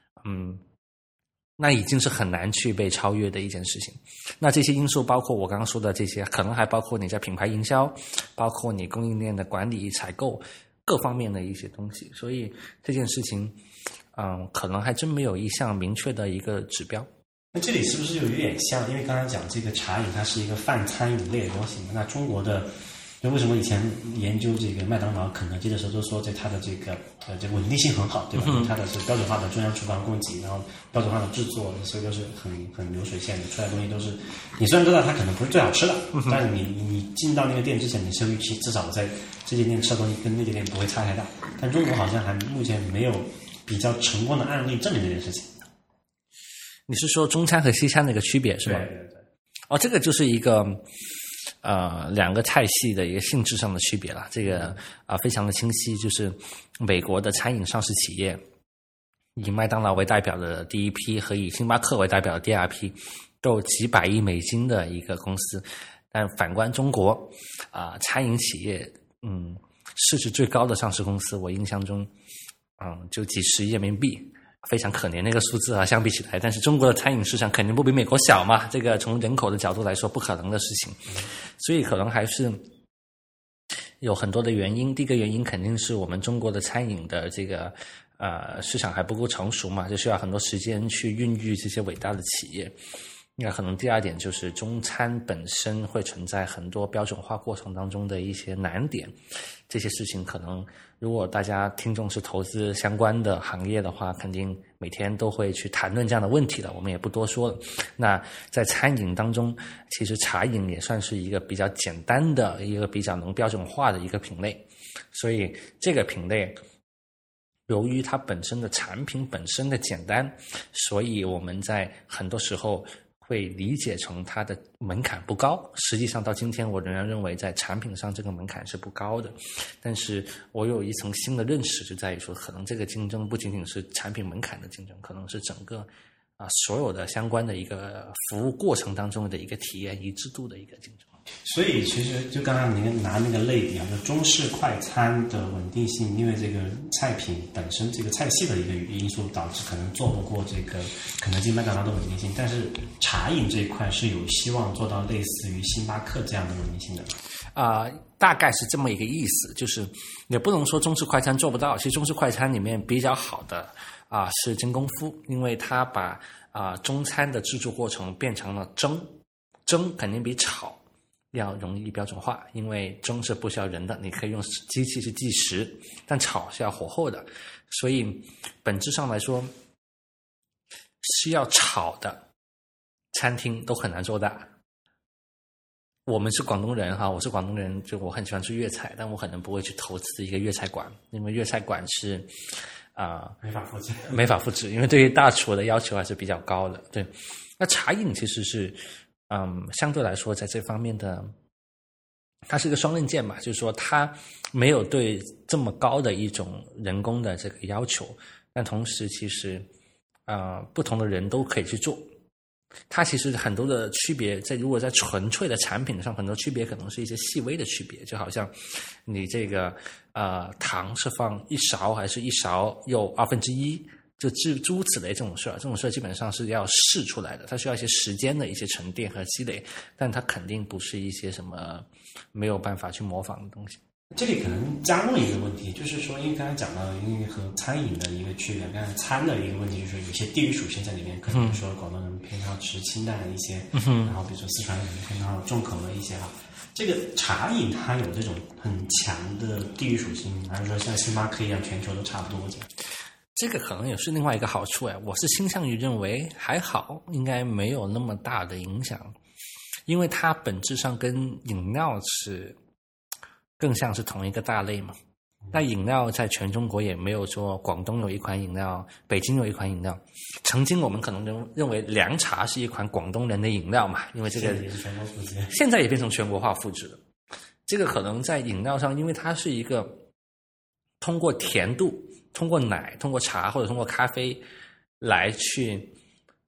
那已经是很难去被超越的一件事情。那这些因素包括我刚刚说的这些，可能还包括你在品牌营销，包括你供应链的管理、采购各方面的一些东西。所以这件事情，可能还真没有一项明确的一个指标。 那这里是不是有点像？因为刚才讲这个茶饮，它是一个泛餐饮类的东西嘛。那中国的，就为什么以前研究这个麦当劳、肯德基的时候，都说它的这个稳定性很好，对吧？因为它的是标准化的中央厨房供给，然后标准化的制作，所以都是很流水线的，出来的东西都是。你虽然知道它可能不是最好吃的，但是你进到那个店之前，你是有预期，至少我在这间店吃的东西跟那个店不会差太大。但中国好像还目前没有比较成功的案例证明这件事情。 你是说中餐和西餐的一个区别是吧？ 对。 这个就是一个两个菜系的一个性质上的区别了。这个非常的清晰，就是美国的餐饮上市企业，以麦当劳为代表的第一批和以星巴克为代表的第二批，都有几百亿美金的一个公司。但反观中国餐饮企业，市值最高的上市公司，我印象中就几十亿人民币。非常可怜那个数字相比起来，但是中国的餐饮市场肯定不比美国小嘛，这个从人口的角度来说不可能的事情，所以可能还是有很多的原因。第一个原因肯定是我们中国的餐饮的这个市场还不够成熟嘛，就需要很多时间去孕育这些伟大的企业。那可能第二点就是中餐本身会存在很多标准化过程当中的一些难点，这些事情可能如果大家听众是投资相关的行业的话，肯定每天都会去谈论这样的问题了，我们也不多说了。那在餐饮当中，其实茶饮也算是一个比较简单的一个比较能标准化的一个品类，所以这个品类由于它本身的产品本身的简单，所以我们在很多时候会理解成它的门槛不高，实际上到今天我仍然认为在产品上这个门槛是不高的。但是我有一层新的认识，就在于说可能这个竞争不仅仅是产品门槛的竞争，可能是整个所有的相关的一个服务过程当中的一个体验一致度的一个竞争。 所以其实就刚刚您拿那个类比就中式快餐的稳定性，因为这个菜品本身这个菜系的一个因素，导致可能做不过这个肯德基、麦当劳的稳定性。但是茶饮这一块是有希望做到类似于星巴克这样的稳定性的。 大概是这么一个意思，就是也不能说中式快餐做不到。其实中式快餐里面比较好的是真功夫，因为它把中餐的制作过程变成了蒸肯定比炒要容易标准化，因为蒸是不需要人的，你可以用机器去计时，但炒是要火候的，所以本质上来说，需要炒的餐厅都很难做大。我们是广东人我是广东人，就我很喜欢吃粤菜，但我可能不会去投资一个粤菜馆，因为粤菜馆是没法复制，因为对于大厨的要求还是比较高的。对，那茶饮其实是相对来说在这方面的它是一个双刃剑嘛，就是说它没有对这么高的一种人工的这个要求，但同时其实不同的人都可以去做。它其实很多的区别如果在纯粹的产品上，很多区别可能是一些细微的区别，就好像你这个糖是放1勺还是1勺又1/2，就诸如此类这种事基本上是要试出来的，它需要一些时间的一些沉淀和积累，但它肯定不是一些什么没有办法去模仿的东西。 这里可能加入一个问题，就是说，因为刚才讲到因为和餐饮的一个区别，刚才餐的一个问题就是有些地域属性在里面，可能说广东人偏好吃清淡的一些，然后比如说四川人偏好重口的一些这个茶饮它有这种很强的地域属性，还是说像星巴克一样全球都差不多这样？ 这个可能也是另外一个好处我是倾向于认为还好，应该没有那么大的影响，因为它本质上跟饮料是更像是同一个大类嘛。那饮料在全中国也没有说广东有一款饮料，北京有一款饮料。曾经我们可能认为凉茶是一款广东人的饮料嘛，因为这个现在也变成全国化复制了。这个可能在饮料上，因为它是一个通过甜度、通过奶、通过茶或者通过咖啡来去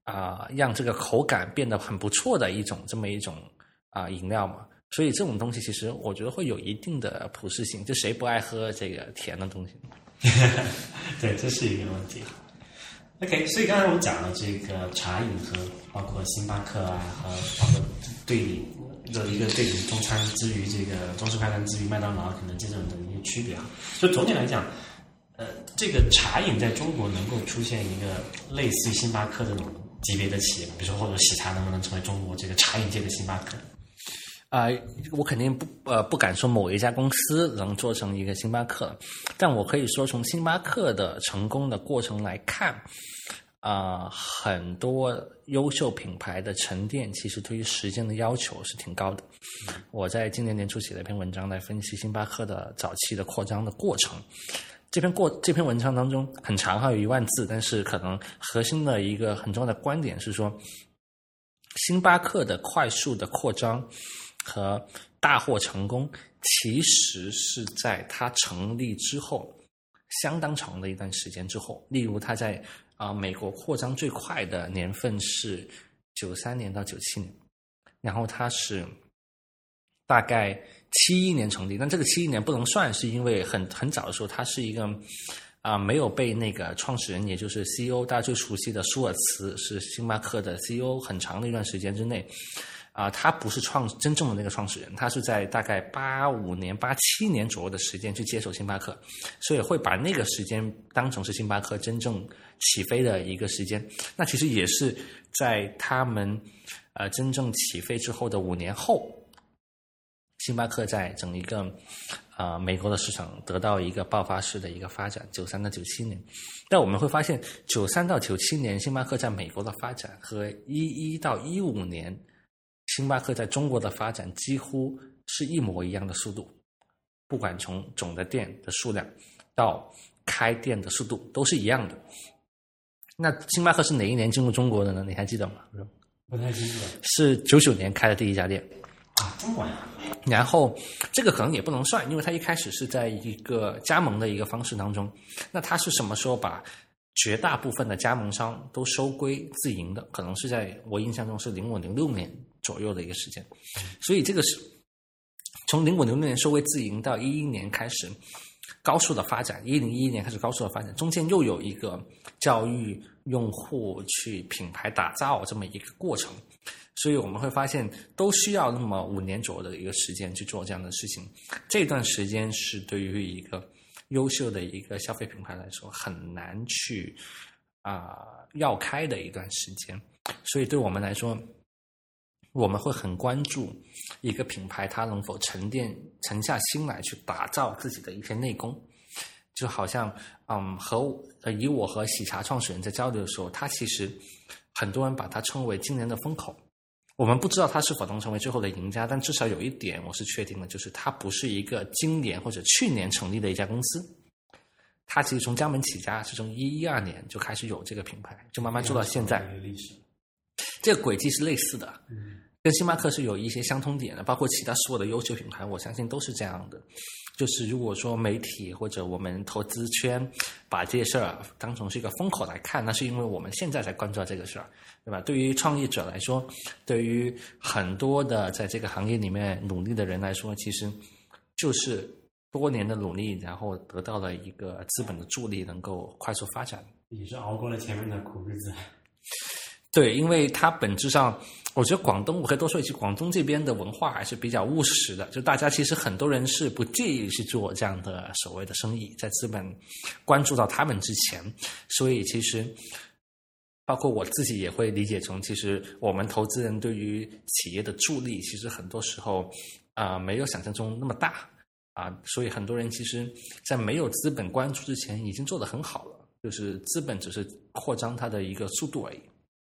让这个口感变得很不错的这么一种饮料嘛。所以这种东西其实我觉得会有一定的普适性，就谁不爱喝这个甜的东西？ 对，这是一个问题。OK， 所以刚才我们讲了这个茶饮和包括星巴克和包括对饮的一个对饮中餐之于这个中式快餐之于麦当劳可能这种的一些区别啊。所以总体来讲，这个茶饮在中国能够出现一个类似于星巴克这种级别的企业，比如说或者喜茶能不能成为中国这个茶饮界的星巴克？ 我肯定不敢说某一家公司能做成一个星巴克，但我可以说从星巴克的成功的过程来看，很多优秀品牌的沉淀其实对于时间的要求是挺高的。我在今年年初写了一篇文章来分析星巴克的早期的扩张的过程。这篇文章当中很长，还有10000字，但是可能核心的一个很重要的观点是说，星巴克的快速的扩张和大获成功其实是在它成立之后相当长的一段时间之后。例如它在美国扩张最快的年份是93年到97年，然后它是大概71年成立，但这个71年不能算，是因为很早的时候它是一个没有被那个创始人，也就是 CEO 大家最熟悉的舒尔茨是星巴克的 CEO 很长的一段时间之内他不是真正的那个创始人，他是在大概85年87年左右的时间去接手星巴克，所以会把那个时间当成是星巴克真正起飞的一个时间。那其实也是在他们真正起飞之后的5年后，星巴克在整一个美国的市场得到一个爆发式的一个发展，93到97年。但我们会发现93到97年星巴克在美国的发展和11到15年星巴克在中国的发展几乎是一模一样的速度，不管从总的店的数量到开店的速度都是一样的。那星巴克是哪一年进入中国的呢？你还记得吗？ 不太清楚。 是99年开的第一家店这么晚。 然后这个可能也不能算，因为它一开始是在一个加盟的一个方式当中。那它是什么时候把绝大部分的加盟商都收归自营的？可能是在我印象中是05、06年左右的一个时间。所以这个是从05、06年收归自营到11年开始高速的发展，10、11年开始高速的发展，中间又有一个教育用户去品牌打造这么一个过程。所以我们会发现都需要那么5年左右的一个时间去做这样的事情。这段时间是对于一个优秀的一个消费品牌来说很难去要开的一段时间。所以对我们来说，我们会很关注一个品牌它能否沉下心来去打造自己的一些内功。就好像以我和喜茶创始人在交流的时候，他其实很多人把它称为今年的风口。我们不知道它是否能成为最后的赢家，但至少有一点我是确定的，就是它不是一个今年或者去年成立的一家公司，它其实从江门起家是从12年就开始有这个品牌，就慢慢做到现在。这个轨迹是类似的，跟星巴克是有一些相通点的，包括其他所有的优秀品牌，我相信都是这样的。就是如果说媒体或者我们投资圈把这些事儿当成是一个风口来看，那是因为我们现在才关注到这个事儿，对吧？对于创业者来说，对于很多的在这个行业里面努力的人来说，其实就是多年的努力，然后得到了一个资本的助力，能够快速发展。 也是熬过了前面的苦日子。 对，因为它本质上，我觉得我可以多说一句，广东这边的文化还是比较务实的，就大家其实很多人是不介意去做这样的所谓的生意，在资本关注到他们之前，所以其实包括我自己也会理解成，其实我们投资人对于企业的助力，其实很多时候没有想象中那么大所以很多人其实在没有资本关注之前已经做得很好了，就是资本只是扩张它的一个速度而已。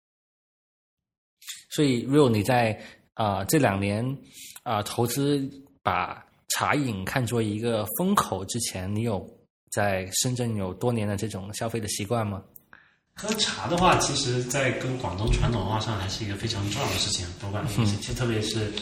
所以 Rio 你在这2年投资把茶饮看作一个风口之前，你有在深圳有多年的这种消费的习惯吗？ 喝茶的话，其实在跟广东传统文化上还是一个非常重要的事情，不管特别是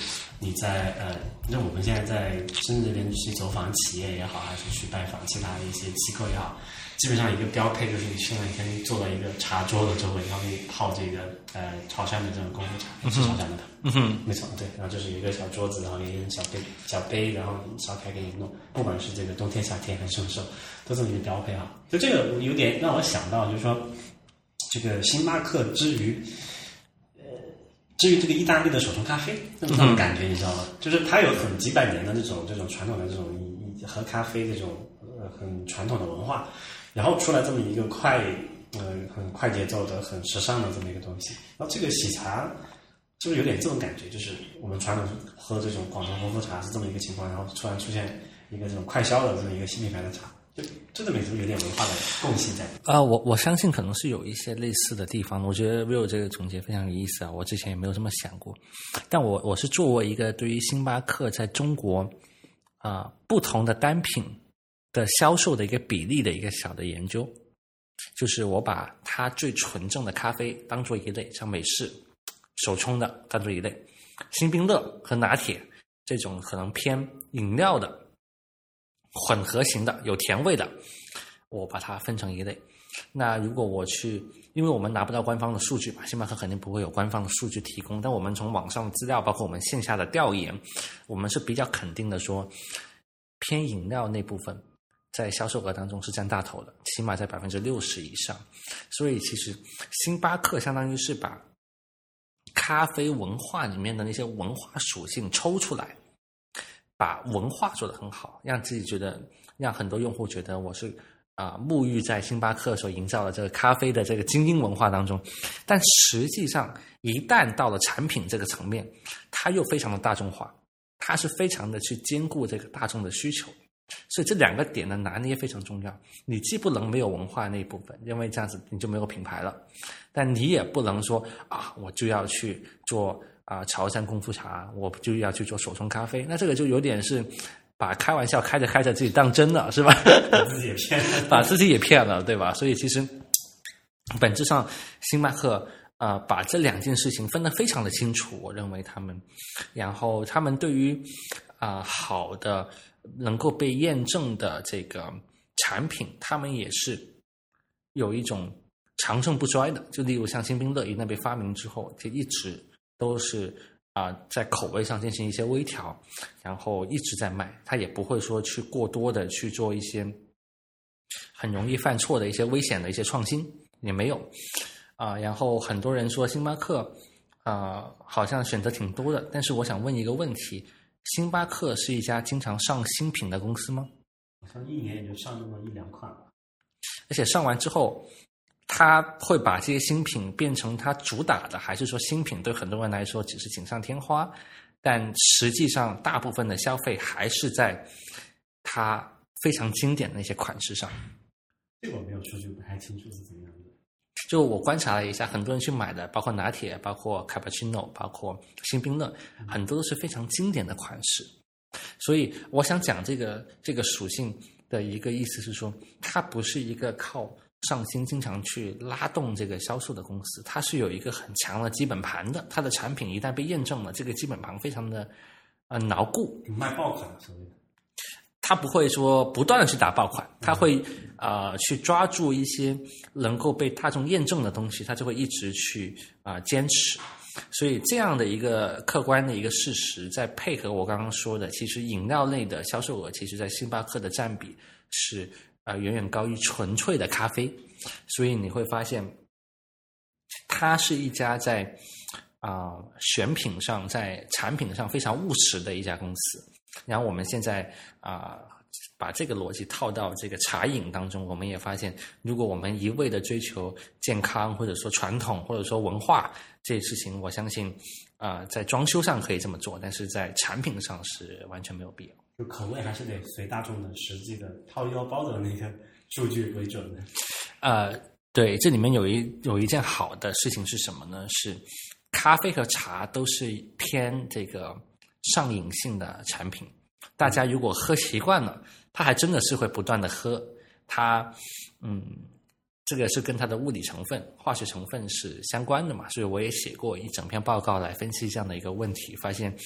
你在那我们现在在深圳这边去走访企业也好，还是去拜访其他的一些机构也好，基本上一个标配就是你现在先坐到一个茶桌的周围，然后你泡这个潮汕的这种功夫茶，是潮汕的，没错，对，然后就是有一个小桌子，然后有一个小杯，然后烧开给你弄，不管是这个冬天夏天还是什么时候，都这么一个标配啊。就这个有点让我想到，就是说这个星巴克之于这个意大利的手冲咖啡那种感觉，你知道吗？就是它有很几百年的这种传统的这种喝咖啡这种很传统的文化，然后出来这么一个很快节奏的、很时尚的这么一个东西。然后这个喜茶是不是有点这种感觉？就是我们传统喝这种广东功夫茶是这么一个情况，然后突然出现一个这种快消的这么一个新品牌的茶。就真的没什么有点文化的共性在。 我相信可能是有一些类似的地方。我觉得 Will 这个总结非常有意思啊，我之前也没有这么想过。但我是做过一个对于星巴克在中国不同的单品的销售的一个比例的一个小的研究，就是我把它最纯正的咖啡当做一类，像美式手冲的当做一类，星冰乐和拿铁这种可能偏饮料的混合型的有甜味的，我把它分成一类。那如果我去，因为我们拿不到官方的数据嘛，星巴克肯定不会有官方的数据提供，但我们从网上的资料包括我们线下的调研，我们是比较肯定的说偏饮料那部分在销售额当中是占大头的，起码在 60% 以上。所以其实星巴克相当于是把咖啡文化里面的那些文化属性抽出来，把文化做得很好，让自己觉得，让很多用户觉得我是沐浴在星巴克所营造的这个咖啡的这个精英文化当中。但实际上一旦到了产品这个层面，它又非常的大众化，它是非常的去兼顾这个大众的需求。所以这两个点的拿捏非常重要，你既不能没有文化那一部分，因为这样子你就没有品牌了，但你也不能说我就要去做潮汕功夫茶，我就要去做手冲咖啡，那这个就有点是把开玩笑开着开着自己当真了，是吧？ 把自己也骗了， 把自己也骗了，对吧？所以其实本质上星巴克把这两件事情分得非常的清楚，我认为他们，然后他们对于好的能够被验证的这个产品，他们也是有一种长盛不衰的。就例如像星冰乐一旦被发明之后，就一直都是在口味上进行一些微调，然后一直在卖，它也不会说去过多的去做一些很容易犯错的一些危险的一些创新，也没有然后很多人说星巴克好像选择挺多的，但是我想问一个问题，星巴克是一家经常上新品的公司吗？ 好像一年也就上那么1-2款吧。 而且上完之后他会把这些新品变成他主打的，还是说新品对很多人来说只是锦上添花，但实际上大部分的消费还是在他非常经典的那些款式上？ 这个我没有数据，不太清楚是怎么样的。 就我观察了一下，很多人去买的，包括拿铁，包括 cappuccino， 包括星冰乐，很多都是非常经典的款式。所以我想讲这个属性的一个意思是说，它不是一个靠上新经常去拉动这个销售的公司，它是有一个很强的基本盘的。它的产品一旦被验证了，这个基本盘非常的牢固。 卖爆款所谓的。 他不会说不断的去打爆款，他会去抓住一些能够被大众验证的东西，他就会一直去坚持。所以这样的一个客观的一个事实，再配合我刚刚说的，其实饮料类的销售额，其实在星巴克的占比是远远高于纯粹的咖啡。所以你会发现，它是一家在选品上、在产品上非常务实的一家公司。然后我们现在把这个逻辑套到这个茶饮当中，我们也发现，如果我们一味的追求健康，或者说传统，或者说文化这些事情，我相信在装修上可以这么做，但是在产品上是完全没有必要。 就口味还是得随大众的实际的掏腰包的那个数据为准的。 对，这里面有一件好的事情是什么呢？是咖啡和茶都是偏这个上瘾性的产品，大家如果喝习惯了，它还真的是会不断的喝。它这个是跟它的物理成分、化学成分是相关的嘛，所以我也写过一整篇报告来分析这样的一个问题，发现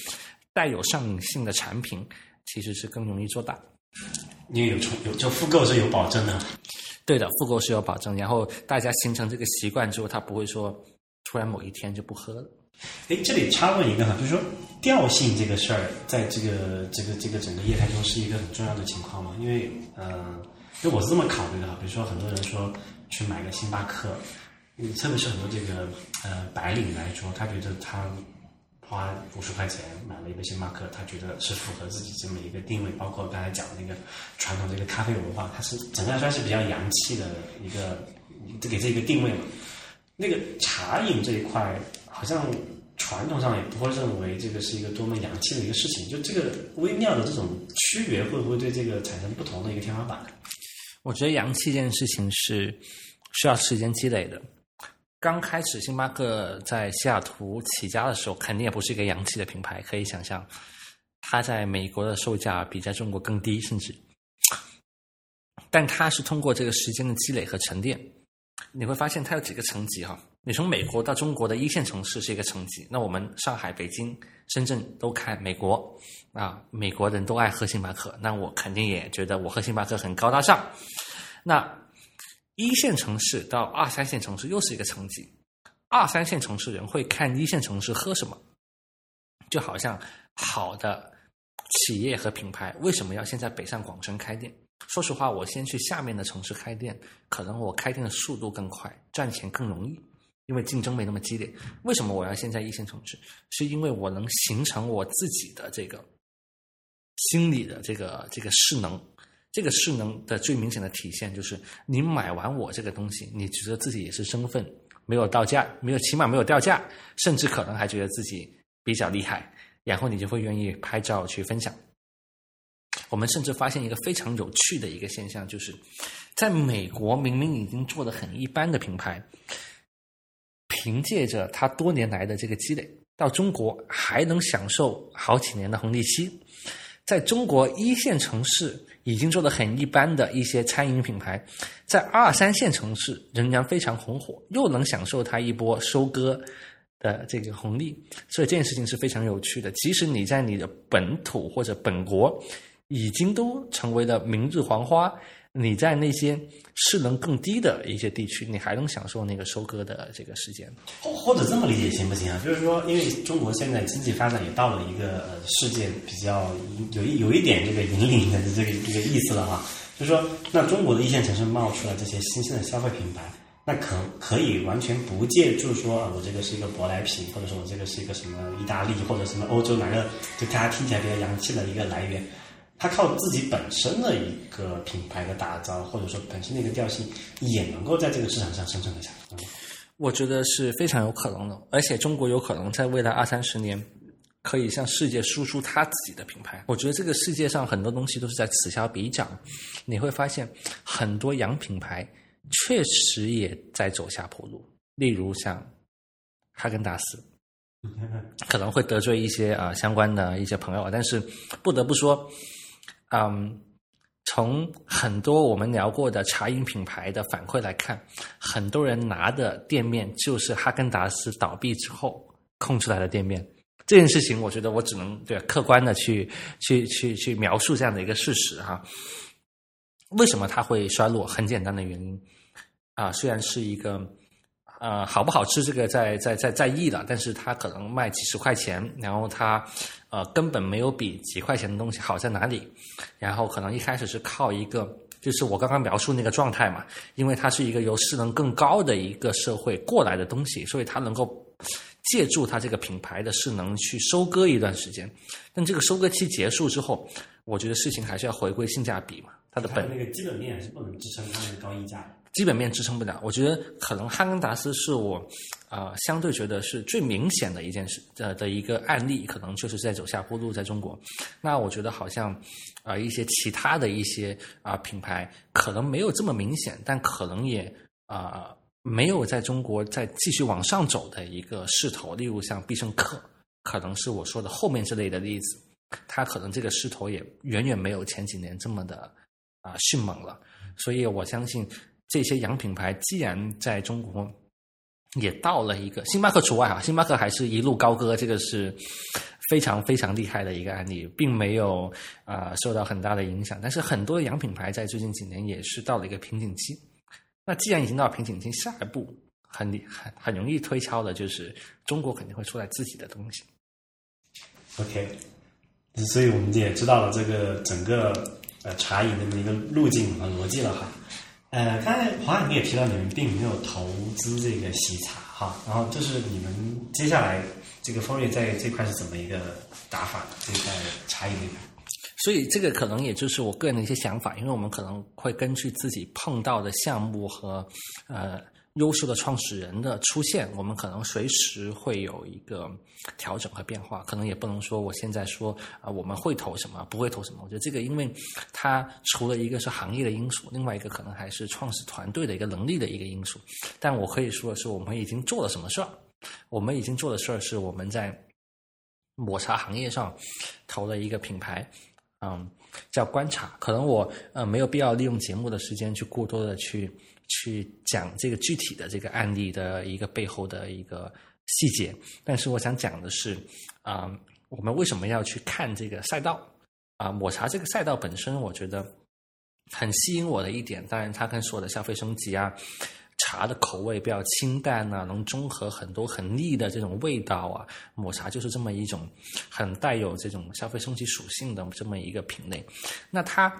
带有上瘾性的产品，其实是更容易做大。 因为就复购是有保证的。 对的，复购是有保证，然后大家形成这个习惯之后，他不会说突然某一天就不喝了。 这里插问一个哈，就是说调性这个事儿，在这个整个业态中是一个很重要的情况嘛？因为就我是这么考虑的哈，比如说很多人说去买个星巴克，特别是很多这个白领来说，他觉得他花50块钱买了一个星巴克，他觉得是符合自己这么一个定位，包括刚才讲的那个传统这个咖啡文化，它是整个来说是比较洋气的一个给这个定位嘛。那个茶饮这一块，好像传统上也不会认为这个是一个多么洋气的一个事情，就这个微妙的这种区别，会不会对这个产生不同的一个天花板？ 我觉得洋气这件事情是需要时间积累的。刚开始星巴克在西雅图起家的时候，肯定也不是一个洋气的品牌，可以想象它在美国的售价比在中国更低，甚至，但它是通过这个时间的积累和沉淀，你会发现它有几个层级哈。你从美国到中国的一线城市是一个层级，那我们上海、北京、深圳都看美国啊，美国人都爱喝星巴克，那我肯定也觉得我喝星巴克很高大上。那一线城市到2、3线城市又是一个层级，2、3线城市人会看一线城市喝什么，就好像好的企业和品牌为什么要先在北上广深开店？说实话，我先去下面的城市开店，可能我开店的速度更快，赚钱更容易，因为竞争没那么激烈。为什么我要先在一线城市？是因为我能形成我自己的这个心理的这个势能。这个势能的最明显的体现就是，你买完我这个东西，你觉得自己也是身份，没有到价，起码没有掉价，甚至可能还觉得自己比较厉害，然后你就会愿意拍照去分享。我们甚至发现一个非常有趣的一个现象，就是在美国明明已经做得很一般的品牌，凭借着它多年来的这个积累，到中国还能享受好几年的红利期。在中国一线城市已经做得很一般的一些餐饮品牌，在2、3线城市仍然非常红火，又能享受它一波收割的这个红利。所以这件事情是非常有趣的，即使你在你的本土或者本国已经都成为了明日黄花，你在那些势能更低的一些地区，你还能享受那个收割的这个时间。 或者这么理解行不行啊？就是说，因为中国现在经济发展也到了一个世界比较有一点这个引领的这个意思了哈。就是说，那中国的一线城市冒出来这些新兴的消费品牌，那可以完全不借助说我这个是一个舶来品，或者说我这个是一个什么意大利或者什么欧洲哪个就大家听起来比较洋气的一个来源。它靠自己本身的一个品牌的打造，或者说本身的一个调性，也能够在这个市场上生存得下来。 我觉得是非常有可能的，而且中国有可能在未来20、30年可以向世界输出它自己的品牌。我觉得这个世界上很多东西都是在此消彼长，你会发现很多洋品牌确实也在走下坡路，例如像哈根达斯。可能会得罪一些相关的一些朋友，但是不得不说，从很多我们聊过的茶饮品牌的反馈来看，很多人拿的店面就是哈根达斯倒闭之后空出来的店面。这件事情我觉得我只能客观的去描述这样的一个事实哈。为什么它会衰落？很简单的原因虽然是一个好不好吃这个在意了，但是它可能卖几十块钱，然后它根本没有比几块钱的东西好在哪里，然后可能一开始是靠一个就是我刚刚描述那个状态嘛，因为它是一个由势能更高的一个社会过来的东西，所以它能够借助它这个品牌的势能去收割一段时间，但这个收割期结束之后，我觉得事情还是要回归性价比嘛，它的那个基本面还是不能支撑它那个高溢价的。 基本面支撑不了，我觉得可能哈根达斯是我相对觉得是最明显的一件事的一个案例，可能就是在走下坡路在中国。那我觉得好像一些其他的一些品牌可能没有这么明显，但可能也没有在中国再继续往上走的一个势头，例如像必胜客，可能是我说的后面这类的例子，它可能这个势头也远远没有前几年这么的迅猛了。所以我相信这些洋品牌既然在中国也到了一个，星巴克除外星巴克还是一路高歌，这个是非常非常厉害的一个案例，并没有受到很大的影响。但是很多的洋品牌在最近几年也是到了一个瓶颈期。那既然已经到了瓶颈期，下一步很容易推敲的就是中国肯定会出来自己的东西。 OK， 所以我们也知道了这个整个茶饮的一个路径和逻辑了哈。刚才黄海你也提到你们并没有投资这个喜茶哈，然后就是你们接下来这个丰瑞在这块是怎么一个打法的这块茶饮这块？ 所以这个可能也就是我个人的一些想法，因为我们可能会根据自己碰到的项目和优秀的创始人的出现，我们可能随时会有一个调整和变化，可能也不能说我现在说我们会投什么不会投什么。我觉得这个因为它除了一个是行业的因素，另外一个可能还是创始团队的一个能力的一个因素。但我可以说的是我们已经做了什么事儿，我们已经做的事儿是我们在抹茶行业上投了一个品牌，叫观察。可能我没有必要利用节目的时间去过多的去讲这个具体的这个案例的一个背后的一个细节，但是我想讲的是我们为什么要去看这个赛道抹茶这个赛道本身我觉得很吸引我的一点，当然它跟所有的消费升级茶的口味比较清淡能中和很多很腻的这种味道抹茶就是这么一种很带有这种消费升级属性的这么一个品类。那它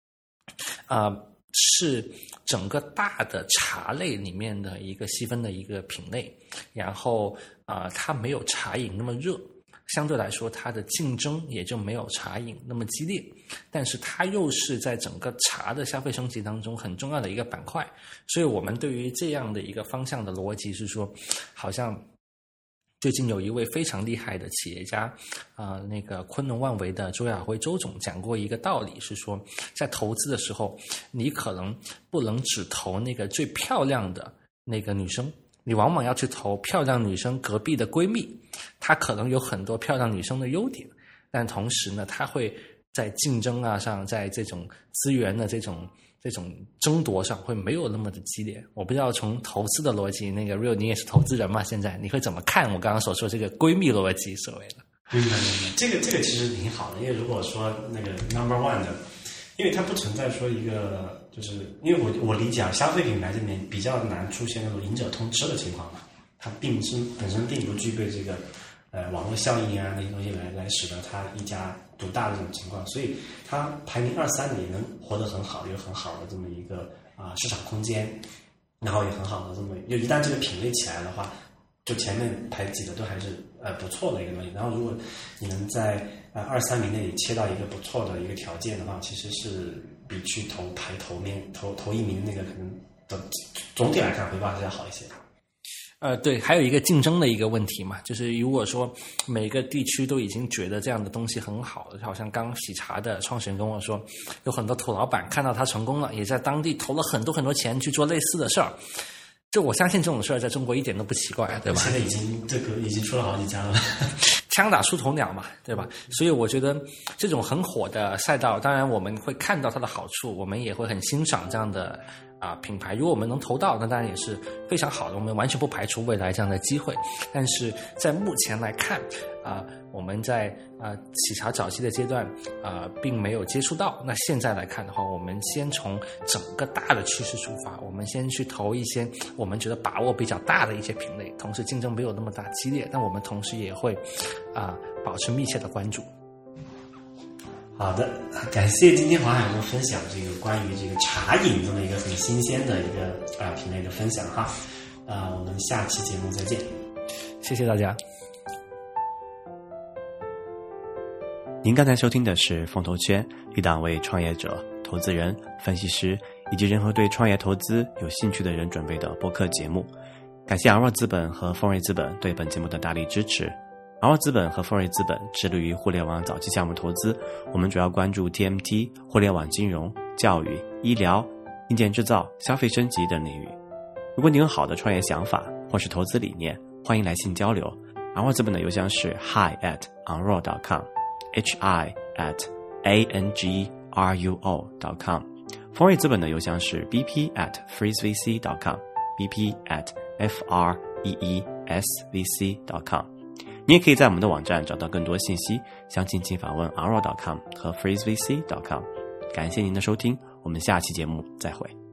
是整个大的茶类里面的一个细分的一个品类，然后它没有茶饮那么热，相对来说它的竞争也就没有茶饮那么激烈，但是它又是在整个茶的消费升级当中很重要的一个板块。所以我们对于这样的一个方向的逻辑是说，好像最近有一位非常厉害的企业家那个昆仑万维的周亚辉周总讲过一个道理，是说在投资的时候你可能不能只投那个最漂亮的那个女生，你往往要去投漂亮女生隔壁的闺蜜，她可能有很多漂亮女生的优点，但同时呢她会在竞争上，在这种资源的这种争夺上会没有那么的激烈。我不知道从投资的逻辑，那个 Real 你也是投资人嘛，现在你会怎么看我刚刚所说这个闺蜜逻辑所谓的？ 这个其实挺好的，因为如果说那个 number one 的，因为它不存在说一个，就是因为我理解消费品牌这边比较难出现那种赢者通吃的情况嘛，它本身并不具备这个网络效应那些东西来使得它一家独大的这种情况，所以它排名2、3的也能活得很好，有很好的这么一个市场空间，然后也很好的这么一旦这个品类起来的话，就前面排几的都还是不错的一个东西。然后如果你能在2、3名内切到一个不错的一个条件的话，其实是比去排头一名那个可能的总体来看回报还是要好一些。 对，还有一个竞争的一个问题嘛，就是如果说每个地区都已经觉得这样的东西很好，好像刚喜茶的创始人跟我说，有很多土老板看到他成功了，也在当地投了很多很多钱去做类似的事儿。就我相信这种事儿在中国一点都不奇怪，对吧？ 现在已经出了好几家了。 枪打出头鸟嘛，对吧？所以我觉得这种很火的赛道，当然我们会看到它的好处，我们也会很欣赏这样的品牌。如果我们能投到，那当然也是非常好的，我们完全不排除未来这样的机会。但是在目前来看我们在喜茶早期的阶段并没有接触到。那现在来看的话，我们先从整个大的趋势出发，我们先去投一些我们觉得把握比较大的一些品类，同时竞争没有那么大激烈，但我们同时也会保持密切的关注。 好的，感谢今天黄海跟分享这个关于这个茶饮这么一个很新鲜的一个品类的分享哈。我们下期节目再见， 谢谢大家。 您刚才收听的是风投圈，一档为创业者、投资人、分析师以及任何对创业投资有兴趣的人准备的播客节目。感谢昂若资本和丰瑞资本对本节目的大力支持。昂若资本和丰瑞资本致力于互联网早期项目投资，我们主要关注 TMT、互联网金融、教育、医疗、硬件制造、消费升级等领域。如果你有好的创业想法或是投资理念，欢迎来信交流。昂若资本的邮箱是 hi@angro.com hi@angruo.com。 丰瑞资本的邮箱是 bp@freezevc.com bp@freezvc.com。 你也可以在我们的网站找到更多信息，详情请访问 arrow.com 和 freezevc.com。感谢您的收听，我们下期节目再会。